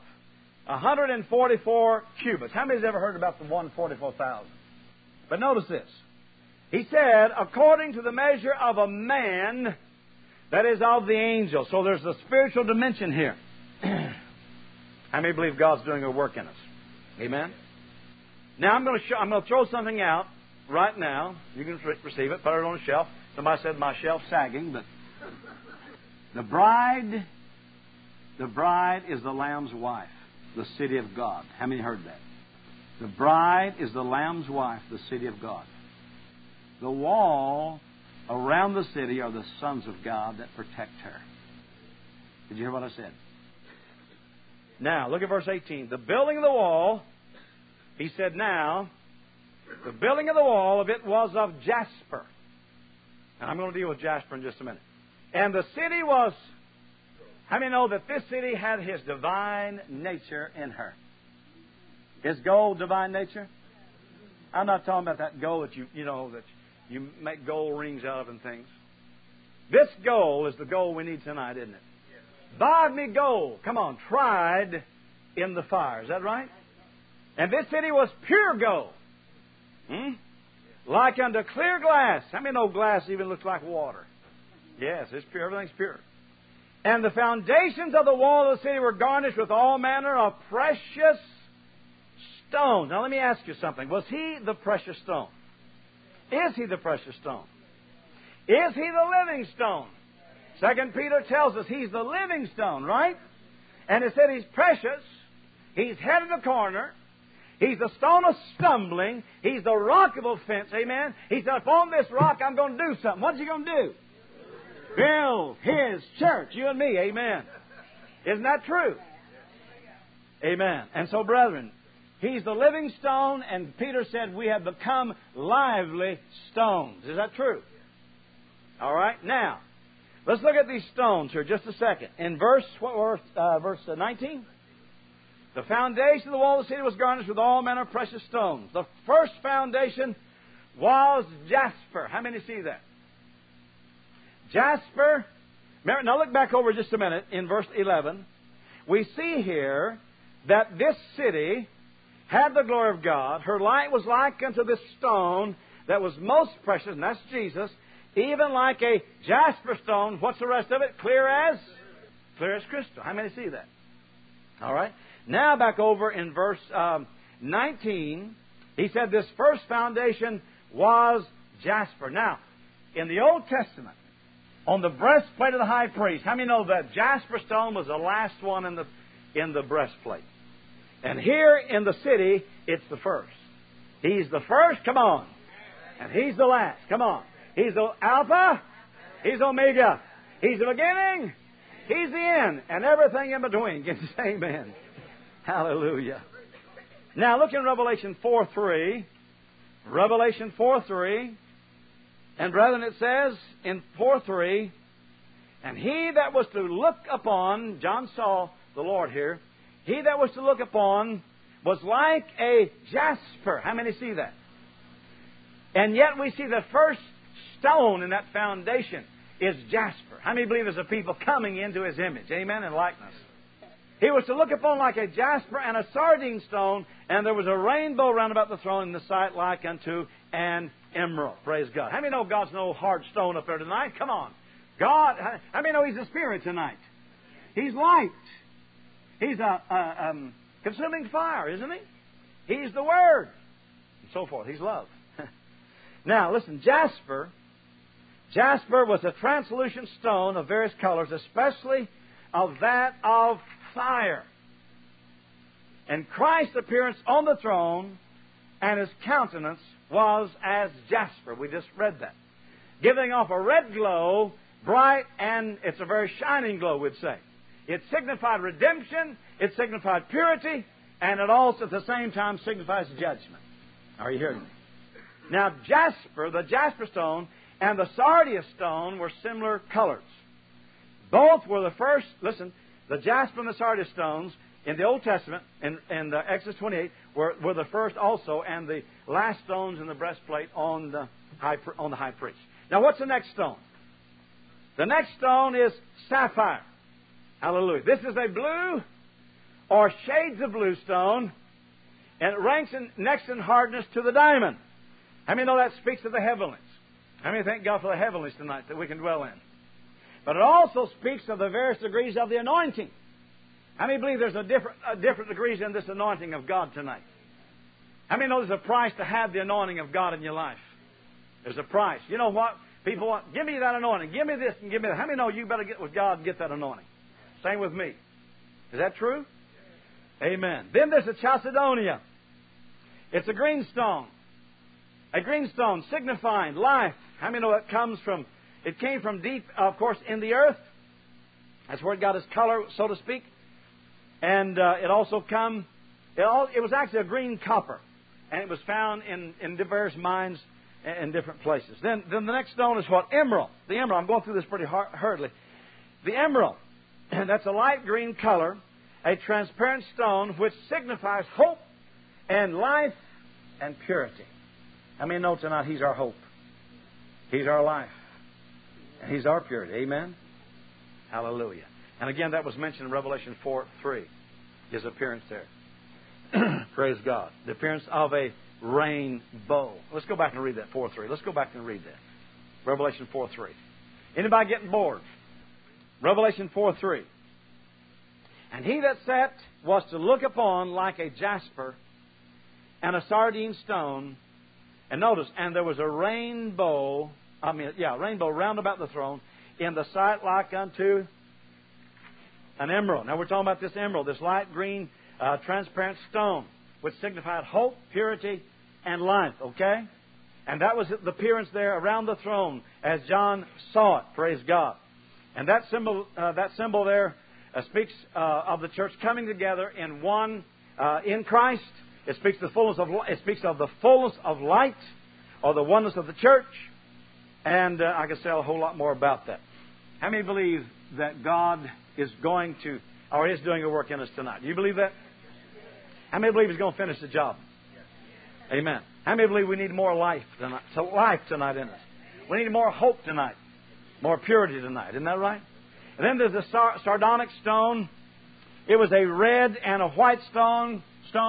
144 cubits. How many has ever heard about the 144,000? But notice this. He said, according to the measure of a man, that is of the angel. So there's a spiritual dimension here. How many believe God's doing a work in us? Amen? Now I'm going to throw something out right now. You can receive it. Put it on a shelf. Somebody said my shelf's sagging, but the bride is the Lamb's wife, the city of God. How many heard that? The bride is the Lamb's wife, the city of God. The wall around the city are the sons of God that protect her. Did you hear what I said? Now, look at verse 18. The building of the wall, he said, now, the building of the wall of it was of jasper. And I'm going to deal with jasper in just a minute. And the city was, how many know that this city had His divine nature in her? Is gold divine nature? I'm not talking about that gold that you make gold rings out of and things. This gold is the gold we need tonight, isn't it? Buy me gold. Come on, tried in the fire. Is that right? And this city was pure gold. Like unto clear glass. How many know glass even looks like water? Yes, it's pure. Everything's pure. And the foundations of the wall of the city were garnished with all manner of precious stones. Now let me ask you something. Was He the precious stone? Is He the precious stone? Is He the living stone? 2 Peter tells us He's the living stone, right? And it said He's precious. He's head of the corner. He's the stone of stumbling. He's the rock of offense. Amen? He said, upon this rock I'm going to do something. What's He going to do? Build His church. You and me. Amen. Isn't that true? Amen. And so, brethren, He's the living stone, and Peter said we have become lively stones. Is that true? All right. Now, let's look at these stones here just a second. In verse 19, the foundation of the wall of the city was garnished with all manner of precious stones. The first foundation was jasper. How many see that? Jasper. Now look back over just a minute in verse 11. We see here that this city had the glory of God. Her light was like unto this stone that was most precious, and that's Jesus, even like a jasper stone. What's the rest of it? Clear as crystal. How many see that? All right. Now back over in verse 19, he said this first foundation was jasper. Now, in the Old Testament, on the breastplate of the high priest, how many know that jasper stone was the last one in the breastplate? And here in the city, it's the first. He's the first, come on. And He's the last, come on. He's the Alpha, He's Omega. He's the beginning, He's the end, and everything in between. Can you say amen? Hallelujah. Now look in Revelation 4:3. Revelation 4:3. And brethren, it says in 4:3, and he that was to look upon, John saw the Lord here, he that was to look upon was like a jasper. How many see that? And yet we see the first stone in that foundation is jasper. How many believe there's a people coming into His image? Amen, and likeness. He was to look upon like a jasper and a sardine stone, and there was a rainbow round about the throne in the sight like unto an emerald. Praise God. How many know God's no hard stone up there tonight? Come on. God, how many know He's a spirit tonight? He's light. He's a consuming fire, isn't He? He's the Word. And so forth. He's love. Now, listen, jasper was a translucent stone of various colors, especially of that of fire. And Christ's appearance on the throne and his countenance was as jasper. We just read that. Giving off a red glow, bright, and it's a very shining glow, we'd say. It signified redemption, it signified purity, and it also at the same time signifies judgment. Are you hearing me? Now, jasper, the jasper stone, and the sardius stone were similar colors. Both were the first, listen, the jasper and the sardius stones in the Old Testament, in Exodus 28, were the first also, and the last stones in the breastplate on the high priest. Now, what's the next stone? The next stone is sapphire. Hallelujah. This is a blue or shades of blue stone, and it ranks next in hardness to the diamond. How many know that speaks of the heavenlies? How many thank God for the heavenlies tonight that we can dwell in? But it also speaks of the various degrees of the anointing. How many believe there's a different degrees in this anointing of God tonight? How many know there's a price to have the anointing of God in your life? There's a price. You know what? People want, give me that anointing, give me this and give me that. How many know you better get with God and get that anointing? Same with me. Is that true? Amen. Then there's a chalcedonia. It's a green stone. A green stone signifying life. How many know it came from deep, of course, in the earth. That's where it got its color, so to speak. And it was actually a green copper. And it was found in various mines in different places. Then the next stone is what? Emerald. The emerald. I'm going through this pretty hurriedly. The emerald. That's a light green color, a transparent stone which signifies hope and life and purity. How many know tonight He's our hope? He's our life. And He's our purity. Amen? Hallelujah. And again, that was mentioned in Revelation 4:3, His appearance there. Praise God. The appearance of a rainbow. Let's go back and read that 4:3. Let's go back and read that. Revelation 4:3. Anybody getting bored? Revelation 4:3. And he that sat was to look upon like a jasper and a sardine stone. And notice, and there was a rainbow round about the throne, in the sight like unto an emerald. Now we're talking about this emerald, this light green, transparent stone, which signified hope, purity, and life. Okay? And that was the appearance there around the throne as John saw it. Praise God. And that symbol there speaks of the church coming together in one in Christ. It speaks of the fullness of light, or the oneness of the church. And I can say a whole lot more about that. How many believe that God is going to, or is doing a work in us tonight? Do you believe that? How many believe He's going to finish the job? Amen. How many believe we need more life tonight? So life tonight in us. We need more hope tonight, more purity tonight. Isn't that right? And then there's the sardonyx stone. It was a red and a white stone,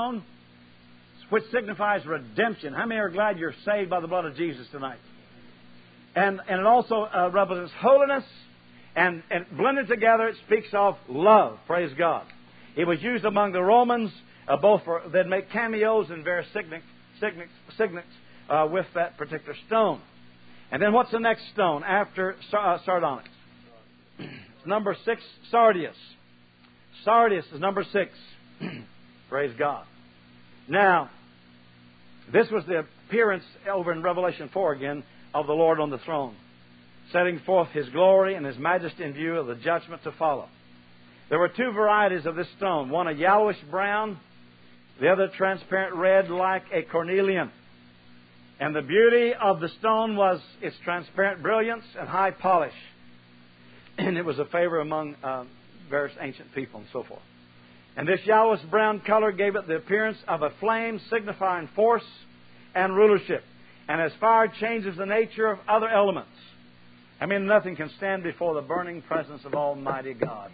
which signifies redemption. How many are glad you're saved by the blood of Jesus tonight? And it also represents holiness, and blended together it speaks of love. Praise God. It was used among the Romans, they'd make cameos and various signets with that particular stone. And then what's the next stone after sardonyx? Number 6, sardius. Sardius is number 6. Praise God. Now, this was the appearance over in Revelation 4 again of the Lord on the throne, setting forth His glory and His majesty in view of the judgment to follow. There were 2 varieties of this stone. One a yellowish brown, the other transparent red like a cornelian. And the beauty of the stone was its transparent brilliance and high polish. And it was a favor among various ancient people and so forth. And this yellowish brown color gave it the appearance of a flame signifying force and rulership. And as fire changes the nature of other elements, I mean, nothing can stand before the burning presence of Almighty God.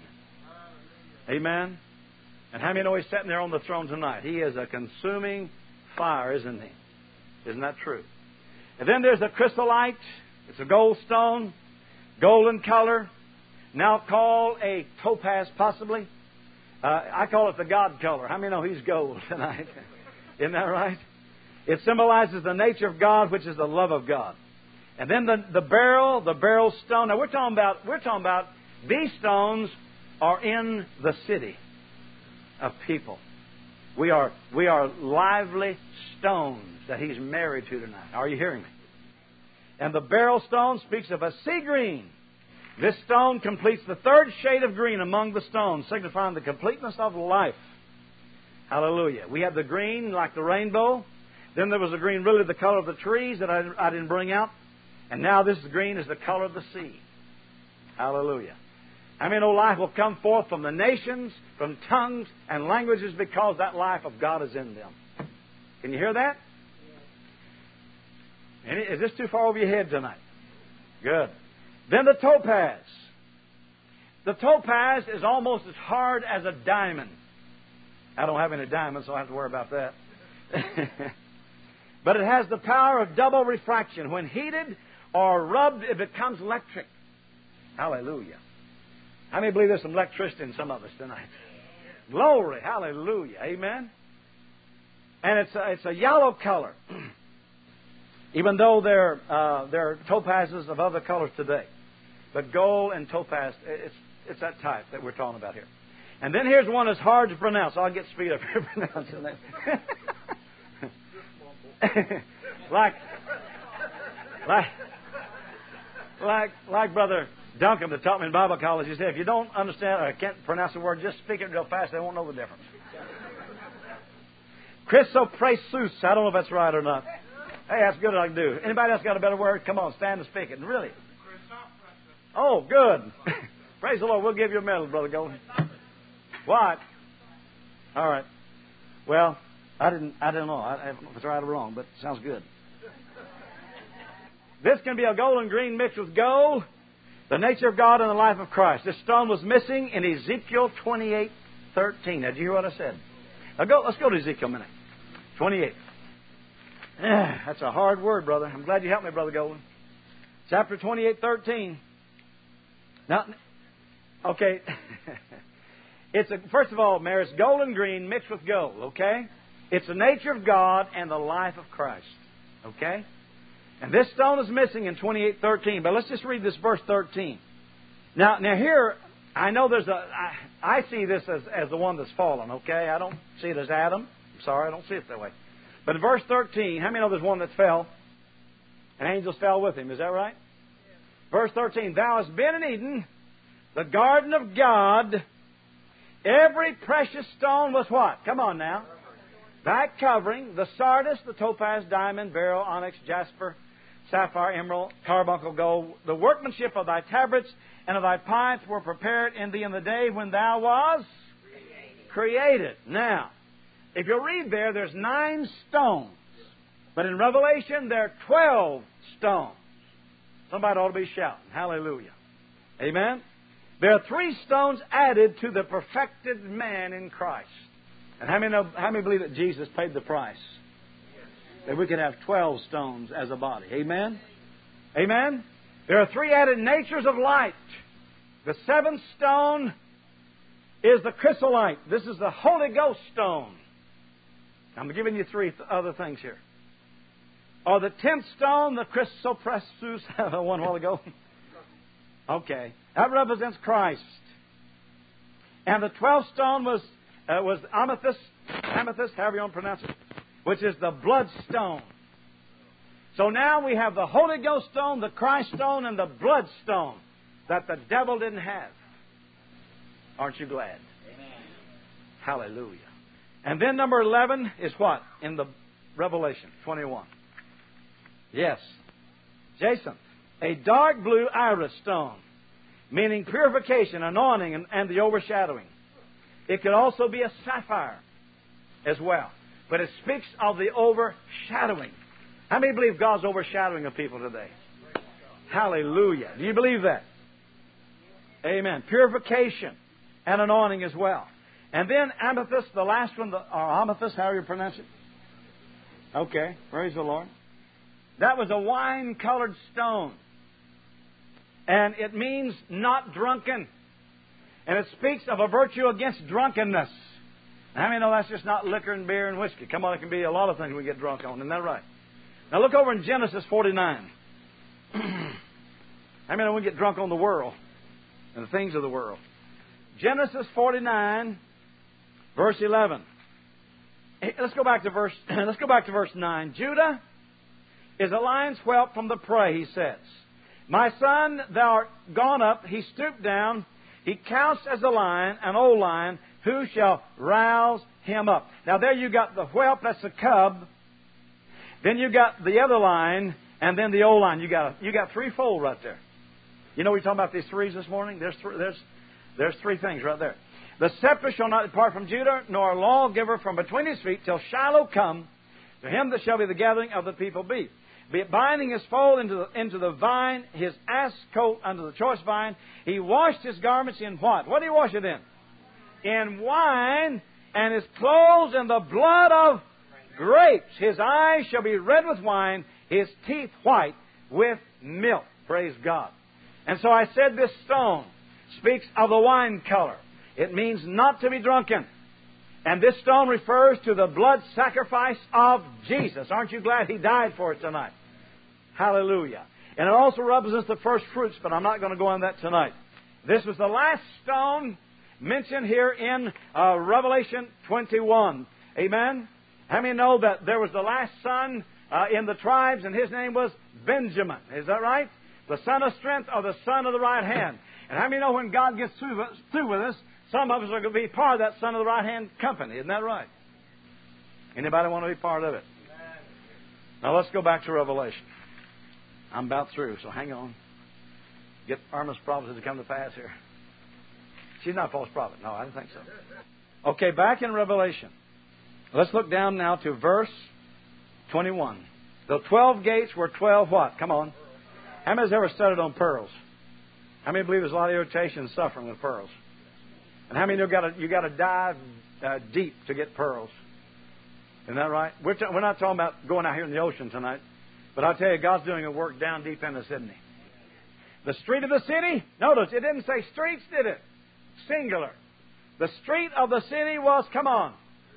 Amen? And how many know He's sitting there on the throne tonight? He is a consuming fire, isn't He? Isn't that true? And then there's a chrysolite. It's a gold stone, golden color, now called a topaz possibly. I call it the God color. How many know He's gold tonight? Isn't that right? It symbolizes the nature of God, which is the love of God. And then the beryl stone. Now we're talking about these stones are in the city of people. We are lively stones that He's married to tonight. Are you hearing me? And the beryl stone speaks of a sea green. This stone completes the third shade of green among the stones, signifying the completeness of life. Hallelujah. We have the green like the rainbow. Then there was a green really the color of the trees that I didn't bring out. And now this green is the color of the sea. Hallelujah. I mean, life will come forth from the nations, from tongues and languages because that life of God is in them. Can you hear that? Is this too far over your head tonight? Good. Then the topaz. The topaz is almost as hard as a diamond. I don't have any diamonds, so I don't have to worry about that. But it has the power of double refraction. When heated or rubbed, it becomes electric. Hallelujah. How many believe there's some electricity in some of us tonight? Glory. Hallelujah. Amen. And it's a yellow color. Even though there are topazes of other colors today. But gold and topaz, it's that type that we're talking about here. And then here's one that's hard to pronounce. I'll get speed up here pronouncing that. like Brother Duncan that taught me in Bible college, he said, if you don't understand or can't pronounce the word, just speak it real fast. They won't know the difference. Chrysoprasus. I don't know if that's right or not. Hey, that's good. I can do. Anybody else got a better word? Come on, stand and speak it. Really? Oh, good. Praise the Lord. We'll give you a medal, Brother Golden. What? All right. Well, I don't know. I don't know if it's right or wrong, but it sounds good. This can be a golden green mixed with gold. The nature of God and the life of Christ. This stone was missing in Ezekiel 28:13. Now, did you hear what I said? Now let's go to Ezekiel a minute. 28. That's a hard word, brother. I'm glad you helped me, Brother Golden. Chapter 28:13. Now, okay. First of all, Mary, it's golden green mixed with gold, okay? It's the nature of God and the life of Christ, okay? And this stone is missing in 28:13, but let's just read this verse 13. Now here, I know I see this as the one that's fallen, okay? I don't see it as Adam. I'm sorry, I don't see it that way. But in verse 13, how many know there's one that fell? And angels fell with him, is that right? Verse 13, thou hast been in Eden, the garden of God. Every precious stone was what? Come on now. That covering, the sardius, the topaz, diamond, beryl, onyx, jasper, sapphire, emerald, carbuncle, gold. The workmanship of thy tabrets and of thy pipes were prepared in thee in the day when thou was created. Now, if you read there's 9 stones. But in Revelation, there are 12 stones. Somebody ought to be shouting. Hallelujah. Amen? There are 3 stones added to the perfected man in Christ. And how many believe that Jesus paid the price? That we could have 12 stones as a body. Amen? Amen? There are 3 added natures of light. The 7th stone is the chrysolite. This is the Holy Ghost stone. I'm giving you 3 other things here. Or the 10th stone, the chrysoprasus, one while ago. Okay. That represents Christ. And the 12th stone was amethyst, however you want to pronounce it, which is the bloodstone. So now we have the Holy Ghost stone, the Christ stone, and the bloodstone that the devil didn't have. Aren't you glad? Amen. Hallelujah. And then number 11 is what? In the Revelation 21. Yes. Jason. A dark blue iris stone, meaning purification, anointing, and the overshadowing. It could also be a sapphire as well. But it speaks of the overshadowing. How many believe God's overshadowing of people today? Hallelujah. Do you believe that? Amen. Purification and anointing as well. And then amethyst, the last one, or amethyst, however you pronounce it. Okay, praise the Lord. That was a wine-colored stone. And it means not drunken. And it speaks of a virtue against drunkenness. How many know that's just not liquor and beer and whiskey? Come on, it can be a lot of things we get drunk on. Isn't that right? Now look over in Genesis 49. How many know we get drunk on the world and the things of the world? Genesis 49, verse 11. let's go back to verse 9. Judah is a lion's whelp from the prey, he says. My son, thou art gone up. He stooped down. He couched as a lion, an old lion. Who shall rouse him up? Now there you got the whelp, that's the cub. Then you got the other lion, and then the old lion. You got threefold right there. You know we're talking about these threes this morning? There's three things right there. The scepter shall not depart from Judah, nor a lawgiver from between his feet, till Shiloh come. To him that shall be the gathering of the people be. Be it binding his foal into the vine, his ass coat under the choice vine. He washed his garments in what? What did he wash it in? In wine, and his clothes in the blood of grapes. His eyes shall be red with wine, his teeth white with milk. Praise God. And so I said this stone speaks of the wine color. It means not to be drunken. And this stone refers to the blood sacrifice of Jesus. Aren't you glad He died for it tonight? Hallelujah. And it also represents the first fruits, but I'm not going to go on that tonight. This was the last stone mentioned here in Revelation 21. Amen? How many know that there was the last son in the tribes, and his name was Benjamin? Is that right? The son of strength, or the son of the right hand. And how many know when God gets through with us, some of us are going to be part of that son of the right hand company? Isn't that right? Anybody want to be part of it? Now let's go back to Revelation. I'm about through, so hang on. Get Irma's prophecy to come to pass here. She's not a false prophet. No, I don't think so. Okay, back in Revelation. Let's look down now to verse 21. The 12 gates were 12 what? Come on. How many has ever studied on pearls? How many believe there's a lot of irritation and suffering with pearls? And how many you got to dive deep to get pearls? Isn't that right? We're not talking about going out here in the ocean tonight. But I'll tell you, God's doing a work down deep in us, isn't He? The street of the city, notice, it didn't say streets, did it? Singular. The street of the city was, come on,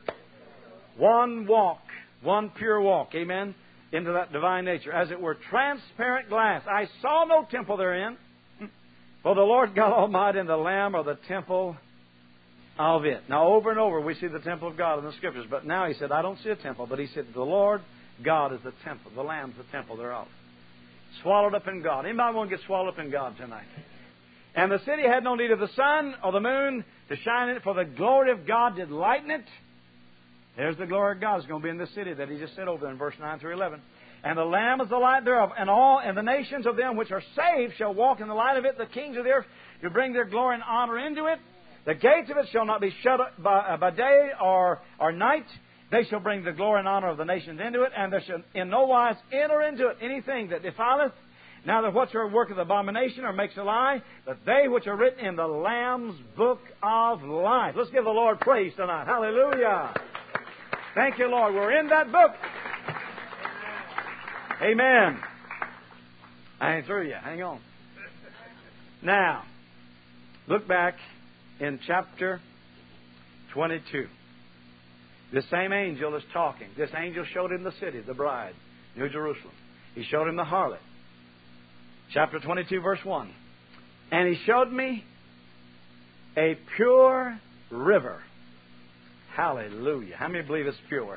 one walk, one pure walk, amen, into that divine nature. As it were transparent glass. I saw no temple therein, for the Lord God Almighty and the Lamb are the temple of it. Now, over and over, we see the temple of God in the Scriptures. But now He said, I don't see a temple, but He said, the Lord God is the temple. The Lamb's the temple thereof. Swallowed up in God. Anybody want to get swallowed up in God tonight? And the city had no need of the sun or the moon to shine in it, for the glory of God did lighten it. There's the glory of God is going to be in the city that He just said over there in verse 9 through 11. And the Lamb is the light thereof, and the nations of them which are saved shall walk in the light of it. The kings of the earth to bring their glory and honor into it. The gates of it shall not be shut up by day or night. They shall bring the glory and honor of the nations into it, and there shall in no wise enter into it anything that defileth, neither whatsoever worketh abomination or makes a lie, but they which are written in the Lamb's book of life. Let's give the Lord praise tonight. Hallelujah. Thank you, Lord. We're in that book. Amen. I ain't through yet. Hang on. Now, look back in chapter 22. This same angel is talking. This angel showed him the city, the bride, New Jerusalem. He showed him the harlot. Chapter 22, verse 1. And He showed me a pure river. Hallelujah. How many believe it's pure?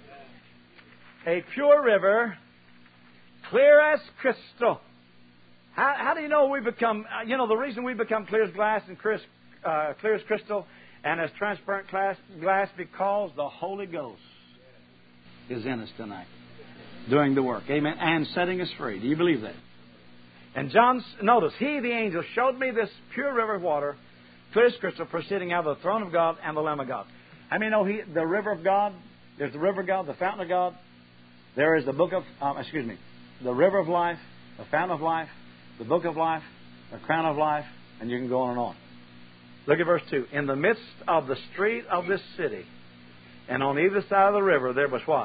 A pure river, clear as crystal. How do you know we become, the reason we become clear as glass and clear as crystal and as transparent glass, because the Holy Ghost is in us tonight, doing the work. Amen. And setting us free. Do you believe that? And John, notice, He, the angel, showed me this pure river of water, clear as crystal, proceeding out of the throne of God and the Lamb of God. I mean, the river of God, there's the river of God, the fountain of God. There is the book of, the river of life, the fountain of life, the book of life, the crown of life, and you can go on and on. Look at verse 2. In the midst of the street of this city, and on either side of the river, there was what?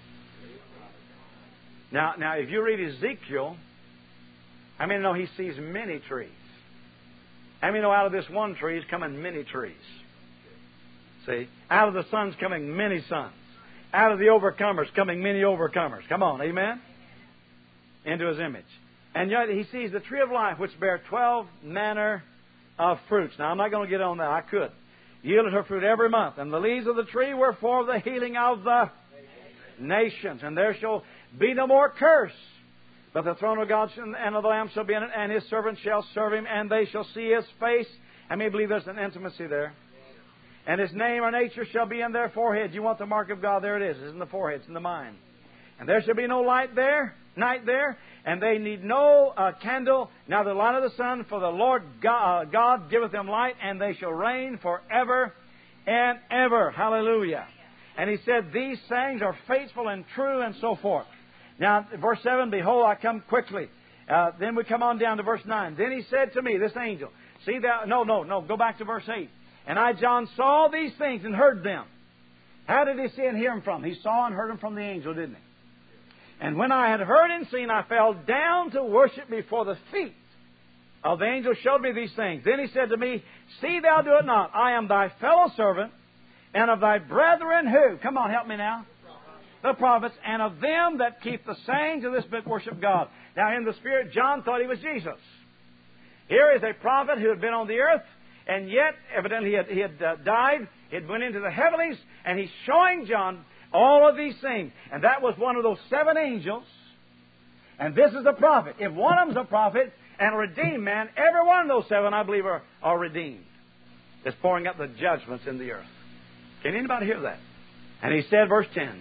Now, if you read Ezekiel, how many know he sees many trees? How many know out of this one tree is coming many trees? See? Out of the sun's coming many suns. Out of the overcomers coming many overcomers. Come on, amen? Into His image. And yet He sees the tree of life, which bear 12 manner of fruits. Now, I'm not going to get on that. I could. yielded her fruit every month. And the leaves of the tree were for the healing of the nations. And there shall be no more curse, but the throne of God and of the Lamb shall be in it, and His servants shall serve Him, and they shall see His face. I may believe there's an intimacy there. And His name or nature shall be in their foreheads. You want the mark of God? There it is. It's in the forehead. It's in the mind. And there shall be no night there, and they need no candle, now the light of the sun, for the Lord God giveth them light, and they shall reign forever and ever. Hallelujah. And He said, these sayings are faithful and true, and so forth. Now, verse 7, behold, I come quickly. Then we come on down to verse 9. Then He said to me, this angel, see thou, no, go back to verse 8. And I, John, saw these things and heard them. How did he see and hear them from? He saw and heard them from the angel, didn't he? And when I had heard and seen, I fell down to worship before the feet of the angel showed me these things. Then he said to me, see thou do it not. I am thy fellow servant, and of thy brethren who? Come on, help me now. The prophets, and of them that keep the sayings of this book worship God. Now in the Spirit, John thought he was Jesus. Here is a prophet who had been on the earth, and yet, evidently, he had died. He had went into the heavenlies, and he's showing John all of these things. And that was one of those 7 angels. And this is a prophet. If one of them's a prophet and a redeemed man, every one of those 7, I believe, are redeemed. It's pouring up the judgments in the earth. Can anybody hear that? And he said, verse 10.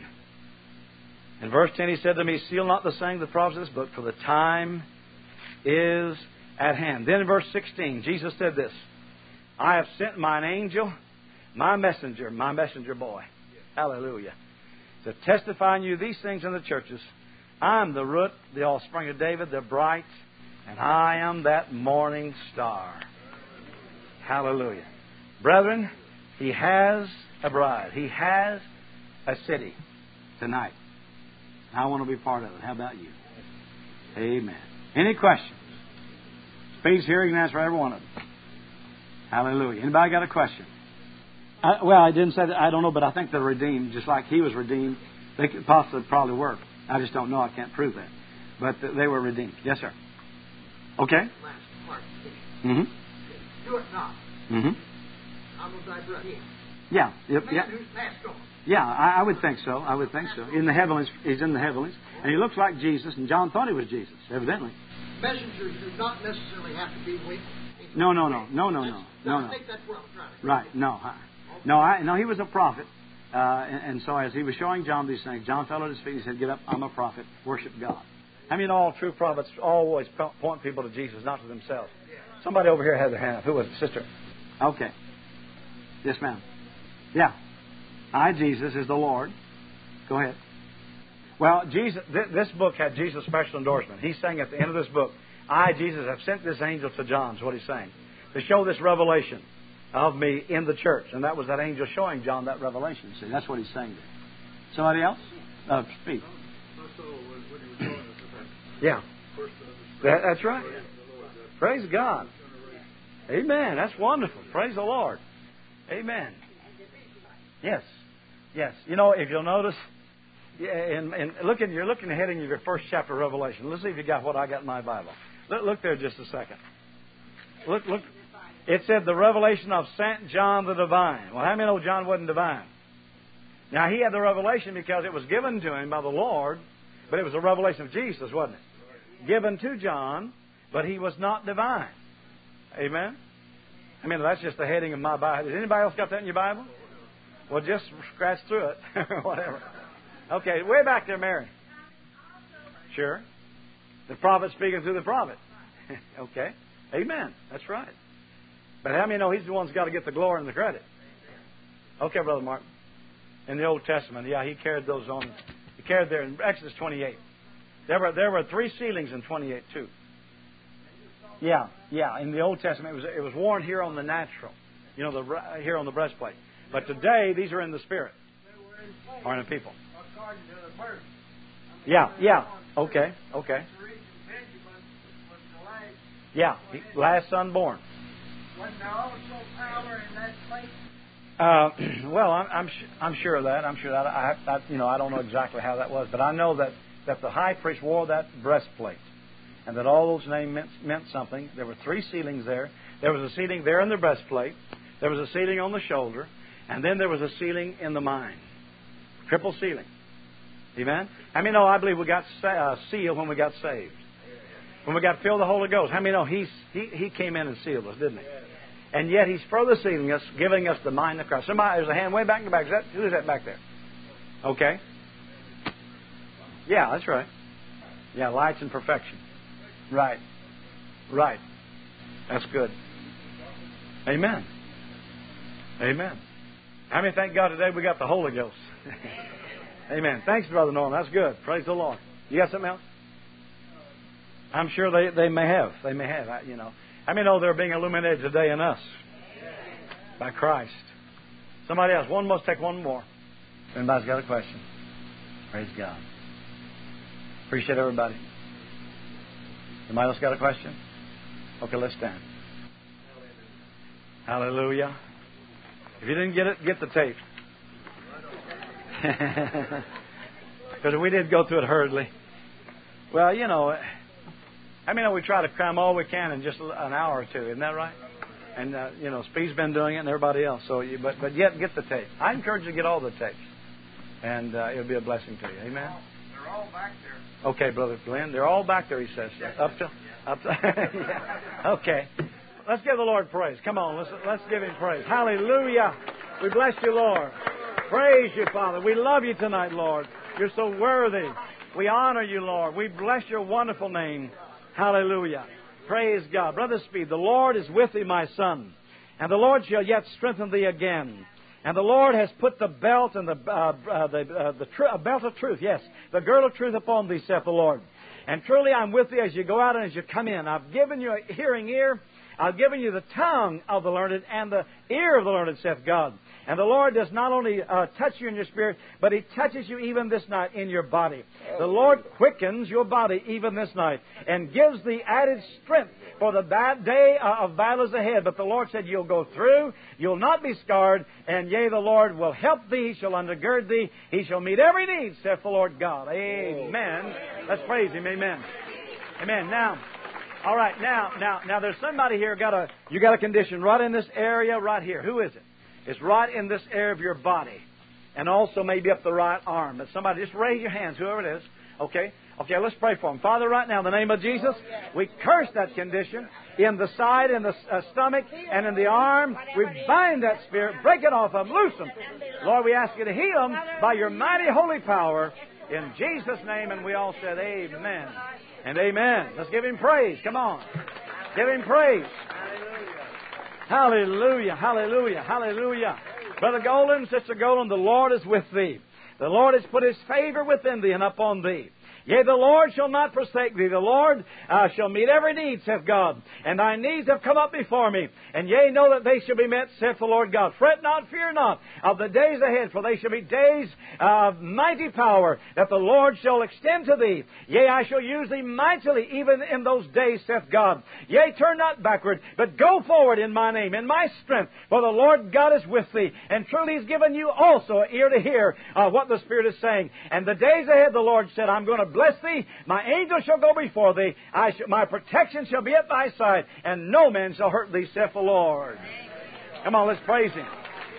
In verse 10 he said to me, seal not the saying of the prophets of this book, for the time is at hand. Then in verse 16, Jesus said this, I have sent mine angel, my messenger boy. Hallelujah. To testify in you these things in the churches. I am the root, the offspring of David, the bright, and I am that morning star. Hallelujah. Brethren, He has a bride. He has a city tonight. I want to be part of it. How about you? Amen. Any questions? Speaks here, you can answer every one of them. Hallelujah. Anybody got a question? Well, I didn't say that. I don't know, but I think they're redeemed, just like he was redeemed. They could possibly probably work. I just don't know. I can't prove that. But they were redeemed. Yes, sir. Okay. Mm-hmm. Do it not. Mm-hmm. I'm of thy brother. Yeah. Yep. Man Yeah. who's passed on. Yeah, I would think so. I would think so. In the heavens, he's in the heavens, and he looks like Jesus. And John thought he was Jesus, evidently. Messengers do not necessarily have to be with. No. I think that's what I'm trying to. Right. No. He was a prophet, and so as he was showing John these things, John fell at his feet. He said, "Get up! I'm a prophet. Worship God." I mean, all true prophets always point people to Jesus, not to themselves. Somebody over here had their hand up. Who was it? Sister? Okay. Yes, ma'am. Yeah. I, Jesus, is the Lord. Go ahead. Well, Jesus. This book had Jesus' special endorsement. He's saying at the end of this book, I, Jesus, have sent this angel to John, is what he's saying, to show this revelation of me in the church. And that was that angel showing John that revelation. See, that's what he's saying there. Somebody else? Speak. Yeah. That's right. Praise God. Amen. That's wonderful. Praise the Lord. Amen. Yes. Yes. You know, if you'll notice, you're looking ahead in your first chapter of Revelation. Let's see if you got what I got in my Bible. Look there just a second. Look. It said the revelation of St. John the Divine. Well, how many know John wasn't divine? Now, he had the revelation because it was given to him by the Lord, but it was a revelation of Jesus, wasn't it? Given to John, but he was not divine. Amen? I mean, that's just the heading of my Bible. Has anybody else got that in your Bible? Well, just scratch through it. Whatever. Okay, way back there, Mary. Sure. The prophet speaking through the prophet. Okay. Amen. That's right. But how many know he's the one who's got to get the glory and the credit? Okay, Brother Martin. In the Old Testament, yeah, he carried those on. He carried there in Exodus 28. There were 3 sealings in 28 too. Yeah. In the Old Testament, it was worn here on the natural, here on the breastplate. But today, these are in the spirit, or in the people. Yeah. Okay. Yeah, last son born. Was there also power in that place? Well, I'm sure of that. I don't know exactly how that was, but I know that the high priest wore that breastplate, and that all those names meant something. There were 3 sealings there. There was a sealing there in the breastplate. There was a sealing on the shoulder, and then there was a sealing in the mind. Triple sealing. Amen? How many know I believe we got sealed when we got saved? When we got filled with the Holy Ghost. How many know He came in and sealed us, didn't He? And yet He's further sealing us, giving us the mind of Christ. Somebody, there's a hand way back in the back. Who is that back there? Okay. Yeah, that's right. Yeah, lights and perfection. Right. Right. That's good. Amen. Amen. How many thank God today we got the Holy Ghost? Amen. Thanks, Brother Norman. That's good. Praise the Lord. You got something else? I'm sure they may have. They may have. How many know they're being illuminated today in us by Christ? Somebody else. Let's take one more. If anybody's got a question. Praise God. Appreciate everybody. Anybody else got a question? Okay, let's stand. Hallelujah. If you didn't get it, get the tape. Because we did go through it hurriedly. Well, I mean, we try to cram all we can in just an hour or two. Isn't that right? And, Speed's been doing it and everybody else. So, but yet, get the tape. I encourage you to get all the tapes. And it'll be a blessing to you. Amen? They're all back there. Okay, Brother Glenn. They're all back there, he says. Up to. Yeah. Okay. Let's give the Lord praise. Come on, let's give Him praise. Hallelujah. We bless you, Lord. Praise you, Father. We love you tonight, Lord. You're so worthy. We honor you, Lord. We bless your wonderful name. Hallelujah. Praise God. Brother Speed, the Lord is with thee, my son, and the Lord shall yet strengthen thee again. And the Lord has put the belt and the belt of truth, yes, the girdle of truth upon thee, saith the Lord. And truly I'm with thee as you go out and as you come in. I've given you a hearing ear. I've given you the tongue of the learned and the ear of the learned, saith God. And the Lord does not only touch you in your spirit, but He touches you even this night in your body. The Lord quickens your body even this night and gives thee added strength for the bad day of battles ahead. But the Lord said you'll go through, you'll not be scarred, and yea, the Lord will help thee, He shall undergird thee, He shall meet every need, saith the Lord God. Amen. Let's praise Him. Amen. Amen. Now, all right. Now, there's somebody here you got a condition right in this area right here. Who is it? It's right in this area of your body, and also maybe up the right arm. But somebody, just raise your hands, whoever it is. Okay, let's pray for them. Father, right now, in the name of Jesus, we curse that condition in the side, in the stomach, and in the arm. We bind that spirit, break it off of them, loose them. Lord, we ask you to heal them by your mighty holy power in Jesus' name. And we all said amen and amen. Let's give Him praise. Come on. Give Him praise. Hallelujah, hallelujah, hallelujah. Brother Golden, Sister Golden, the Lord is with thee. The Lord has put His favor within thee and upon thee. Yea, the Lord shall not forsake thee. The Lord shall meet every need, saith God. And thy needs have come up before me. And yea, know that they shall be met, saith the Lord God. Fret not, fear not of the days ahead, for they shall be days of mighty power, that the Lord shall extend to thee. Yea, I shall use thee mightily, even in those days, saith God. Yea, turn not backward, but go forward in my name, in my strength, for the Lord God is with thee. And truly He's given you also an ear to hear what the Spirit is saying. And the days ahead, the Lord said, I'm going to bless thee. My angel shall go before thee. My protection shall be at thy side, and no man shall hurt thee, saith the Lord. Come on, let's praise Him.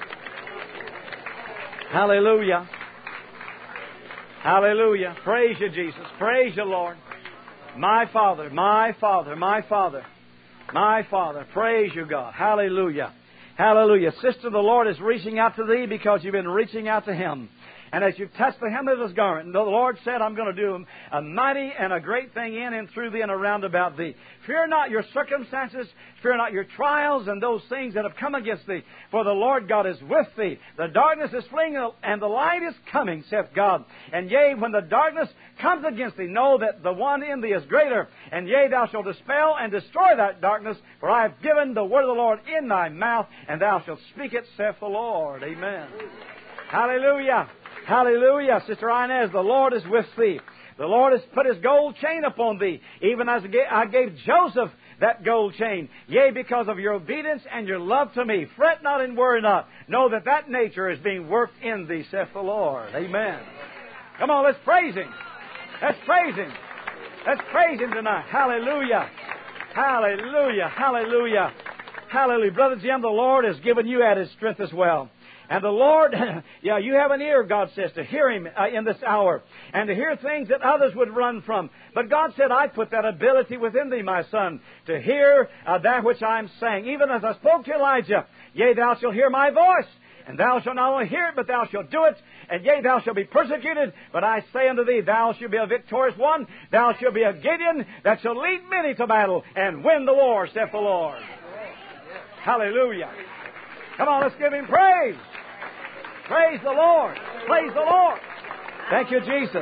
Hallelujah. Hallelujah. Praise you, Jesus. Praise you, Lord. My Father, my Father, my Father, my Father. Praise you, God. Hallelujah. Hallelujah. Sister, the Lord is reaching out to thee because you've been reaching out to Him. And as you touch the hem of His garment, the Lord said, I'm going to do a mighty and a great thing in and through thee and around about thee. Fear not your circumstances. Fear not your trials and those things that have come against thee. For the Lord God is with thee. The darkness is fleeing and the light is coming, saith God. And yea, when the darkness comes against thee, know that the one in thee is greater. And yea, thou shalt dispel and destroy that darkness. For I have given the word of the Lord in thy mouth, and thou shalt speak it, saith the Lord. Amen. Hallelujah. Hallelujah. Sister Inez, the Lord is with thee. The Lord has put His gold chain upon thee, even as I gave Joseph that gold chain. Yea, because of your obedience and your love to me. Fret not and worry not. Know that that nature is being worked in thee, saith the Lord. Amen. Come on, let's praise Him. Let's praise Him. Let's praise Him tonight. Hallelujah. Hallelujah. Hallelujah. Hallelujah. Brother Jim, the Lord has given you added strength as well. And the Lord, yeah, you have an ear, God says, to hear Him in this hour and to hear things that others would run from. But God said, I put that ability within thee, my son, to hear that which I'm saying. Even as I spoke to Elijah, yea, thou shalt hear my voice, and thou shalt not only hear it, but thou shalt do it. And yea, thou shalt be persecuted, but I say unto thee, thou shalt be a victorious one. Thou shalt be a Gideon that shall lead many to battle and win the war, saith the Lord. Hallelujah. Come on, let's give Him praise. Praise the Lord. Praise the Lord. Thank you, Jesus.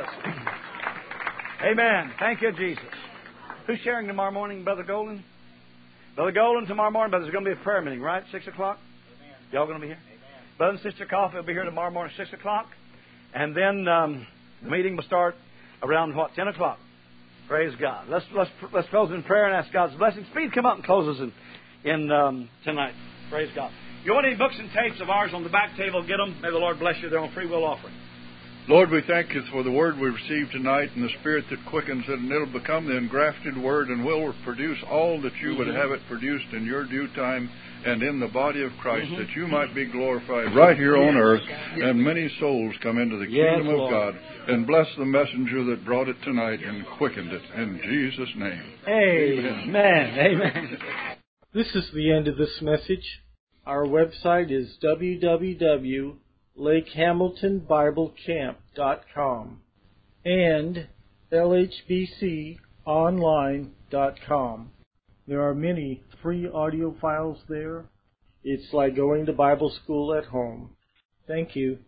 Amen. Thank you, Jesus. Who's sharing tomorrow morning, Brother Golden? Brother Golden, tomorrow morning, but there's going to be a prayer meeting, right? 6 o'clock? Y'all going to be here? Brother and Sister Coffee will be here tomorrow morning, 6 o'clock. And then the meeting will start around, 10 o'clock. Praise God. Let's close in prayer and ask God's blessing. Speed, come up and close us in tonight. Praise God. You want any books and tapes of ours on the back table, get them. May the Lord bless you. They're on free will offering. Lord, we thank you for the word we received tonight and the Spirit that quickens it, and it'll become the engrafted word and will produce all that you would have it produced in your due time and in the body of Christ, that you might be glorified right here on earth, and many souls come into the kingdom of God. And bless the messenger that brought it tonight and quickened it. In Jesus' name. Amen. Amen. This is the end of this message. Our website is www.lakehamiltonbiblecamp.com and lhbconline.com. There are many free audio files there. It's like going to Bible school at home. Thank you.